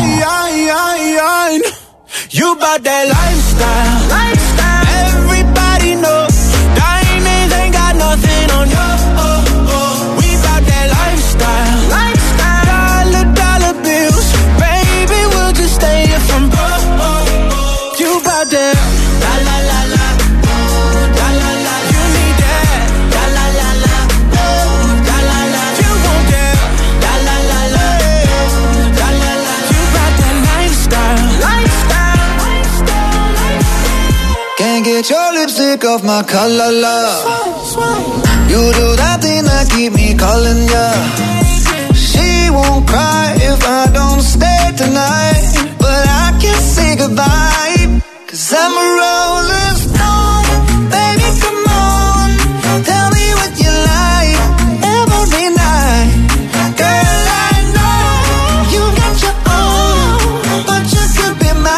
[SPEAKER 18] You bout that lifestyle, lifestyle. Everybody know diamonds ain't got nothing on you. Oh, oh. We bout that lifestyle, lifestyle. Dollar, dollar bills, baby, we'll just stay here from broke. Oh, oh. You bout that la la la la, oh, la la la. You need that la la la la, oh, la la la. You want that la la la la, oh, la la la. You bout that lifestyle, lifestyle.
[SPEAKER 19] Can't get your lipstick off my collar, love. You do that thing that keep me calling ya. She won't cry if I don't stay tonight, but I can't say goodbye, 'cause I'm a rolling stone. Baby, come on, tell me what you like every night. Girl, I know you got your own, but you could be mine.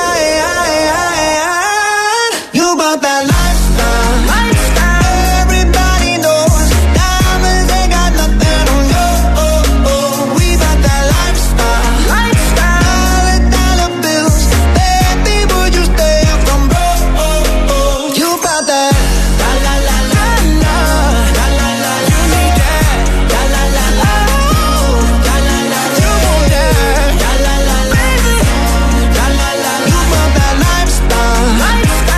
[SPEAKER 19] That lifestyle, lifestyle. Everybody knows diamonds ain't got nothing on you. Oh, oh. We got that lifestyle, lifestyle. Dollar, dollar bills, baby, would you stay from broke? Oh, oh. You got that la la la la la, la la la. You need that la la la la, oh, la la la. You want that la la la la, baby, la la la. You got that lifestyle, lifestyle.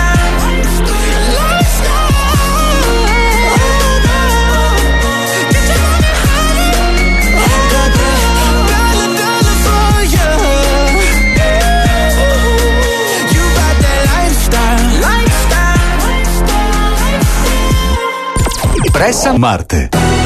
[SPEAKER 1] Pressa Marte.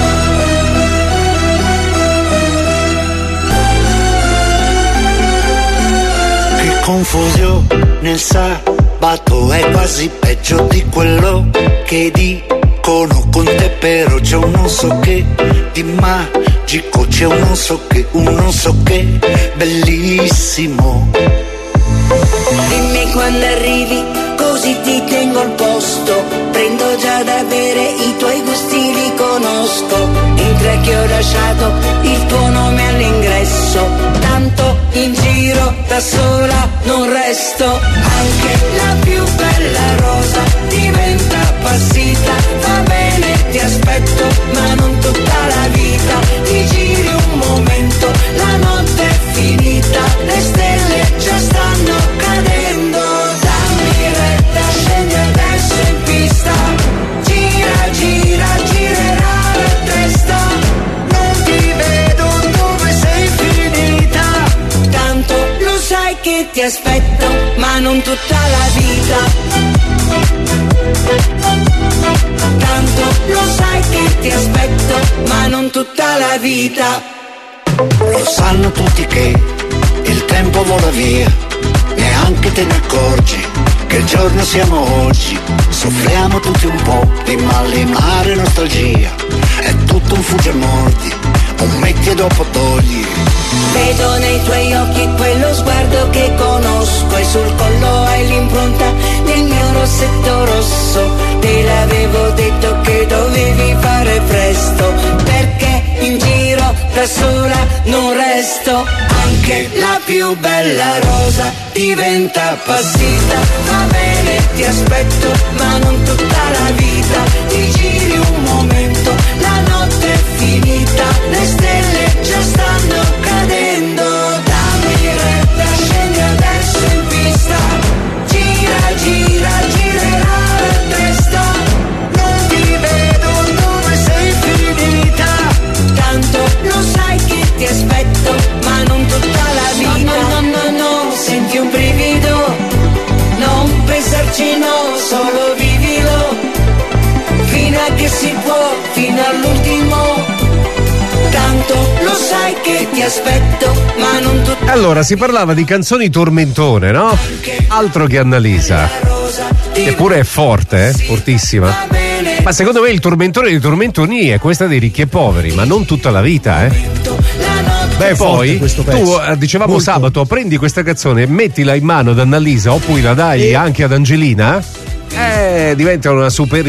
[SPEAKER 15] Che confusione, il sabato è quasi peggio di quello che dicono con te, però c'è un non so che di magico, c'è un non so che, un non so che bellissimo.
[SPEAKER 20] Dimmi quando arrivi, così ti tengo al posto. Prendo già da bere, i tuoi gusti li conosco. In tre che ho lasciato il tuo nome all'ingresso. addosso, tanto in giro da sola non resto. Anche la più bella rosa diventa appassita, va bene ti aspetto ma non tutta la vita, ti giri un momento, la notte è finita, le stelle già stanno cadendo, dammi retta, scendi adesso in pista, gira gira girerà la testa, non ti vedo dove sei finita, tanto lo sai che ti aspetto ma non tutta la vita, tanto lo sai che ti aspetto ma non tutta la vita.
[SPEAKER 15] Lo sanno tutti che il tempo vola via, neanche te ne accorgi che giorno siamo oggi. Soffriamo tutti un po' di malinare e nostalgia, è tutto un fugge e mordi, un metti e dopo togli.
[SPEAKER 20] Vedo nei tuoi occhi quello sguardo che conosco e sul collo hai l'impronta del mio rossetto rosso. Te l'avevo detto che dovevi fare presto, perché in giro da sola non resto. Anche la più bella rosa diventa appassita, va bene ti aspetto ma non tutta la vita, ti giri un momento, la notte è finita, le stelle già stanno cadendo, dammi retta, scendi adesso in pista, gira gira girerà la testa, non ti vedo dove sei finita, tanto lo sai che ti aspetto ma non tutta la vita. No no no no, senti un brivido, non pensarci no, solo vivilo, fino a che si può, fino all'ultimo, tanto lo sai che ti aspetto ma non tutta.
[SPEAKER 2] Allora, si parlava di canzoni tormentone, no? Altro che Annalisa. Eppure è forte, eh? Fortissima. Ma secondo me il tormentone dei tormentoni è questa dei ricchi e poveri, ma non tutta la vita, eh? Beh, poi tu eh, dicevamo Molto. sabato, prendi questa canzone e mettila in mano ad Annalisa oppure la dai e... anche ad Angelina, eh, diventa una super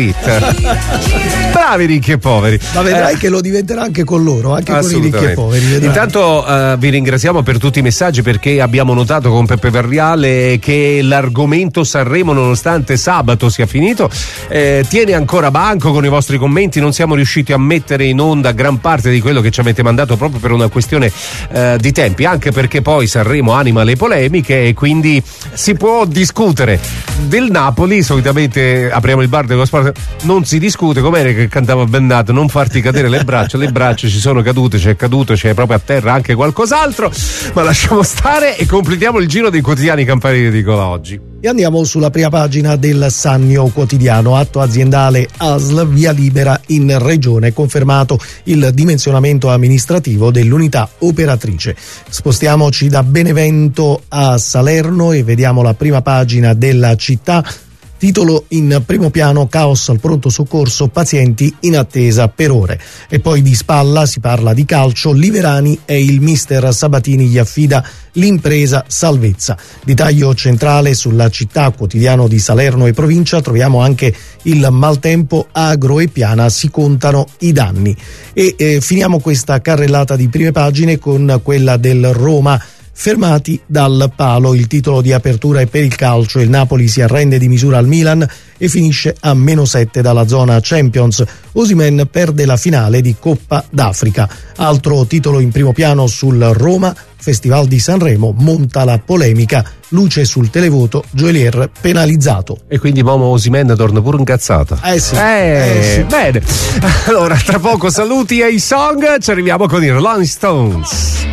[SPEAKER 2] hit. Bravi ricchi e poveri.
[SPEAKER 7] Ma vedrai eh. che lo diventerà anche con loro, anche con i ricchi e poveri. Vedrai.
[SPEAKER 2] Intanto uh, vi ringraziamo per tutti i messaggi, perché abbiamo notato con Peppe Verriale che l'argomento Sanremo, nonostante sabato sia finito, eh, tiene ancora banco con i vostri commenti. Non siamo riusciti a mettere in onda gran parte di quello che ci avete mandato proprio per una questione uh, di tempi, anche perché poi Sanremo anima le polemiche e quindi si può discutere del Napoli. Solitamente apriamo il bar dello sport, non si discute, com'era che cantava Bennato, non farti cadere le braccia, le braccia ci sono cadute, c'è caduto, c'è proprio a terra anche qualcos'altro, ma lasciamo stare e completiamo il giro dei quotidiani campani di edicola oggi.
[SPEAKER 7] E andiamo sulla prima pagina del Sannio Quotidiano. Atto aziendale A S L, via libera in regione, confermato il dimensionamento amministrativo dell'unità operatrice. Spostiamoci da Benevento a Salerno e vediamo la prima pagina della Città. Titolo in primo piano: caos al pronto soccorso, pazienti in attesa per ore. E poi di spalla si parla di calcio, Liverani e il mister Sabatini gli affida l'impresa salvezza. Di taglio centrale sulla Città, quotidiano di Salerno e provincia, troviamo anche il maltempo, agro e piana, si contano i danni. E eh, finiamo questa carrellata di prime pagine con quella del Roma. Fermati dal palo, il titolo di apertura è per il calcio. Il Napoli si arrende di misura al Milan e finisce a meno sette dalla zona Champions. Osimhen perde la finale di Coppa d'Africa. Altro titolo in primo piano sul Roma, Festival di Sanremo, monta la polemica, luce sul televoto, Joelier penalizzato.
[SPEAKER 2] E quindi Momo Osimhen torna pure incazzato.
[SPEAKER 7] Eh sì.
[SPEAKER 2] Eh,
[SPEAKER 7] eh sì.
[SPEAKER 2] Bene. Allora, tra poco saluti e i song, ci arriviamo con i Rolling Stones.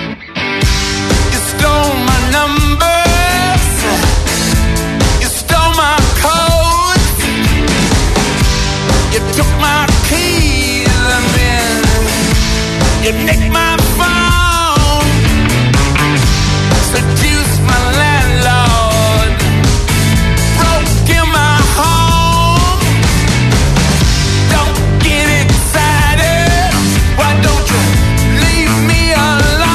[SPEAKER 13] You nicked my phone, seduced my landlord, broke in my home. Don't get excited, why don't you leave me alone?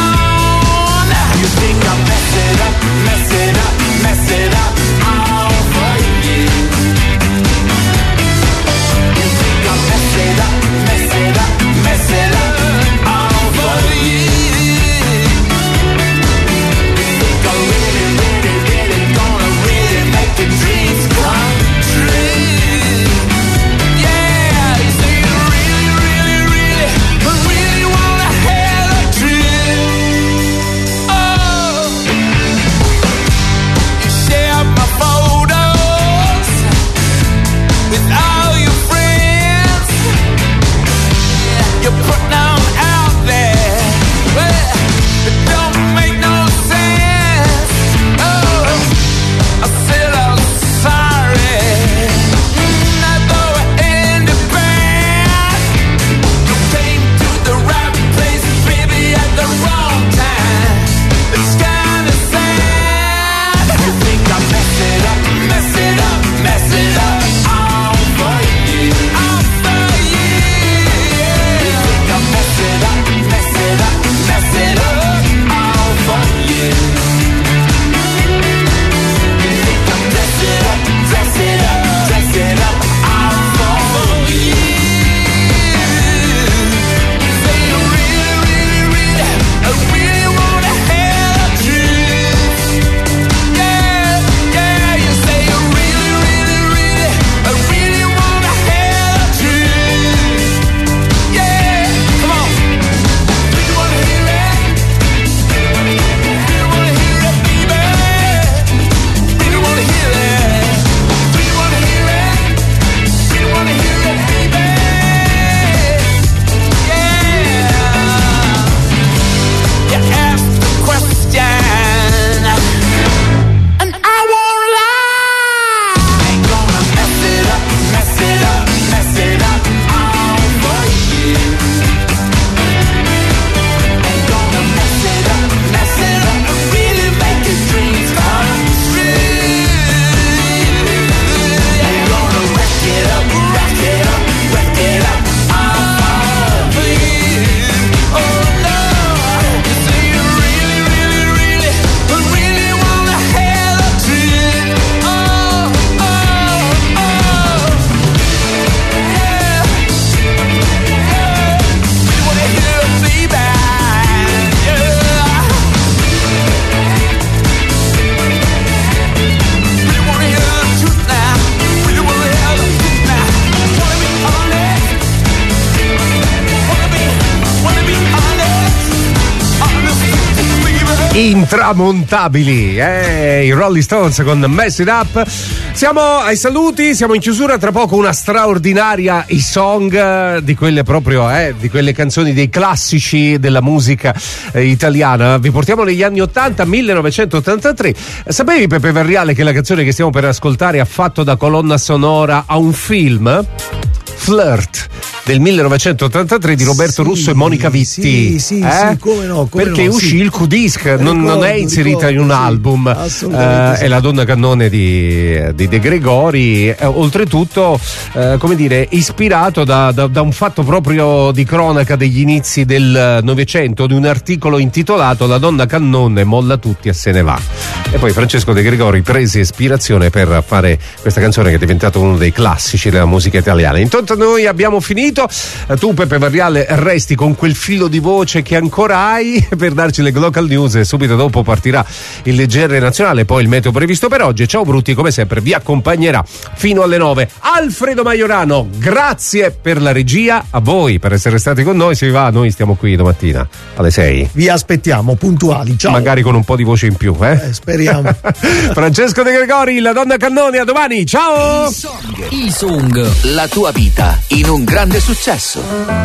[SPEAKER 2] Intramontabili, eh, i Rolling Stones con Mess It Up. Siamo ai saluti, siamo in chiusura, tra poco una straordinaria i song di quelle proprio, eh, di quelle canzoni dei classici della musica eh, italiana. Vi portiamo negli anni ottanta, millenovecentottantatré. Sapevi, Pepe Verriale, che la canzone che stiamo per ascoltare ha fatto da colonna sonora a un film? Flirt del millenovecentottantatré di Roberto
[SPEAKER 7] sì,
[SPEAKER 2] Russo e Monica Vitti.
[SPEAKER 7] Sì, sì,
[SPEAKER 2] eh?
[SPEAKER 7] sì, come no, come
[SPEAKER 2] perché
[SPEAKER 7] no,
[SPEAKER 2] uscì
[SPEAKER 7] sì.
[SPEAKER 2] il Q-Disc, non,
[SPEAKER 7] Ricordo,
[SPEAKER 2] non è inserita
[SPEAKER 7] ricordo,
[SPEAKER 2] in un
[SPEAKER 7] sì,
[SPEAKER 2] album.
[SPEAKER 7] assolutamente
[SPEAKER 2] Eh,
[SPEAKER 7] sì.
[SPEAKER 2] è la donna cannone di, di De Gregori, eh, oltretutto eh, come dire, ispirato da, da, da un fatto proprio di cronaca degli inizi del Novecento, di un articolo intitolato La donna cannone molla tutti e se ne va. E poi Francesco De Gregori prese ispirazione per fare questa canzone che è diventato uno dei classici della musica italiana. Intanto noi abbiamo finito, eh, tu Pepe Verriale resti con quel filo di voce che ancora hai per darci le local news e subito dopo partirà il G R nazionale, poi il meteo previsto per oggi. Ciao Brutti, come sempre vi accompagnerà fino alle nove Alfredo Maiorano. Grazie per la regia, a voi per essere stati con noi. Se vi va, noi stiamo qui domattina alle sei.
[SPEAKER 7] Vi aspettiamo puntuali, ciao.
[SPEAKER 2] Magari con un po' di voce in più, eh?
[SPEAKER 7] eh speriamo.
[SPEAKER 2] Francesco De Gregori, la donna cannone, a domani, ciao!
[SPEAKER 1] Il song, la tua vita in un grande successo.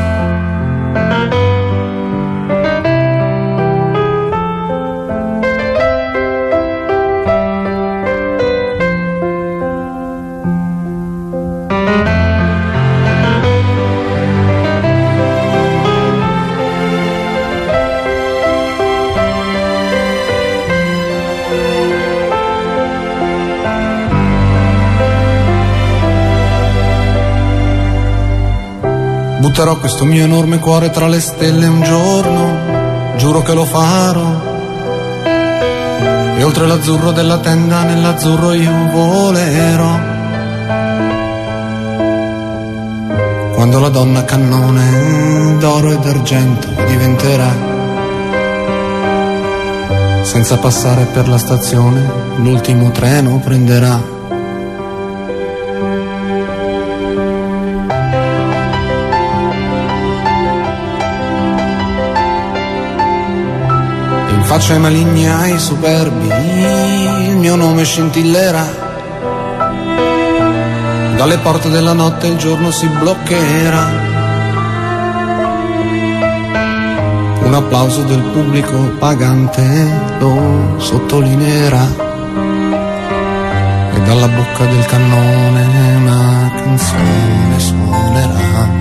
[SPEAKER 21] Butterò questo mio enorme cuore tra le stelle un giorno, giuro che lo farò. E oltre l'azzurro della tenda, nell'azzurro io volerò. Quando la donna cannone d'oro e d'argento diventerà, senza passare per la stazione, l'ultimo treno prenderà. Faccia ai maligni, ai superbi, il mio nome scintillerà. Dalle porte della notte il giorno si bloccherà. Un applauso del pubblico pagante lo sottolineerà. E dalla bocca del cannone una canzone suonerà.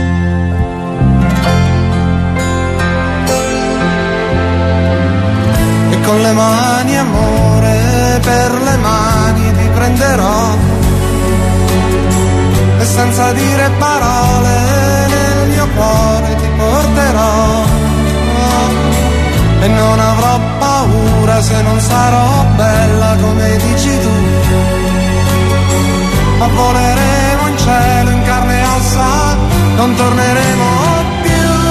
[SPEAKER 21] Con le mani amore, per le mani ti prenderò e senza dire parole nel mio cuore ti porterò e non avrò paura se non sarò bella come dici tu, ma voleremo in cielo in carne e ossa, non torneremo più.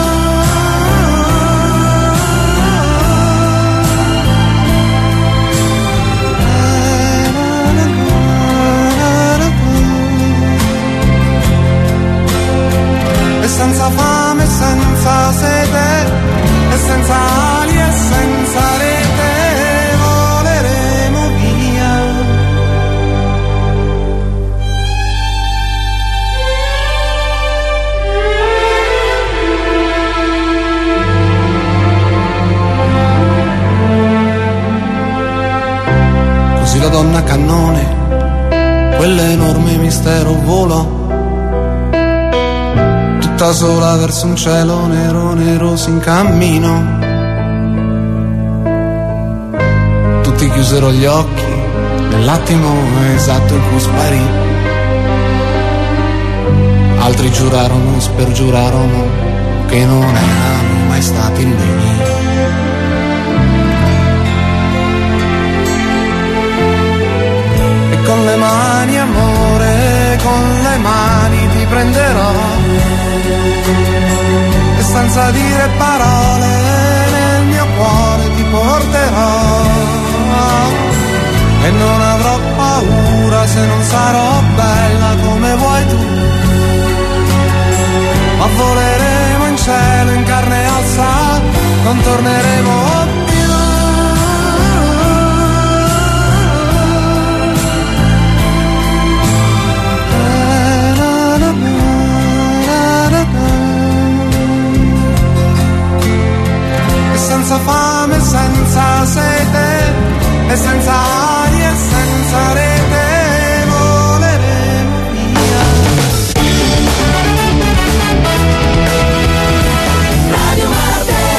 [SPEAKER 21] Senza fame, senza sete, e senza ali e senza rete, voleremo via. Così la donna cannone, quell'enorme mistero volò. Tutta sola verso un cielo nero nero s'incammino. Tutti chiusero gli occhi nell'attimo esatto in cui sparì. Altri giurarono, spergiurarono che non erano mai stati lì. E con le mani amore, con le mani ti prenderò e senza dire parole nel mio cuore ti porterò e non avrò paura se non sarò bella come vuoi tu, ma voleremo in cielo in carne e ossa, non torneremo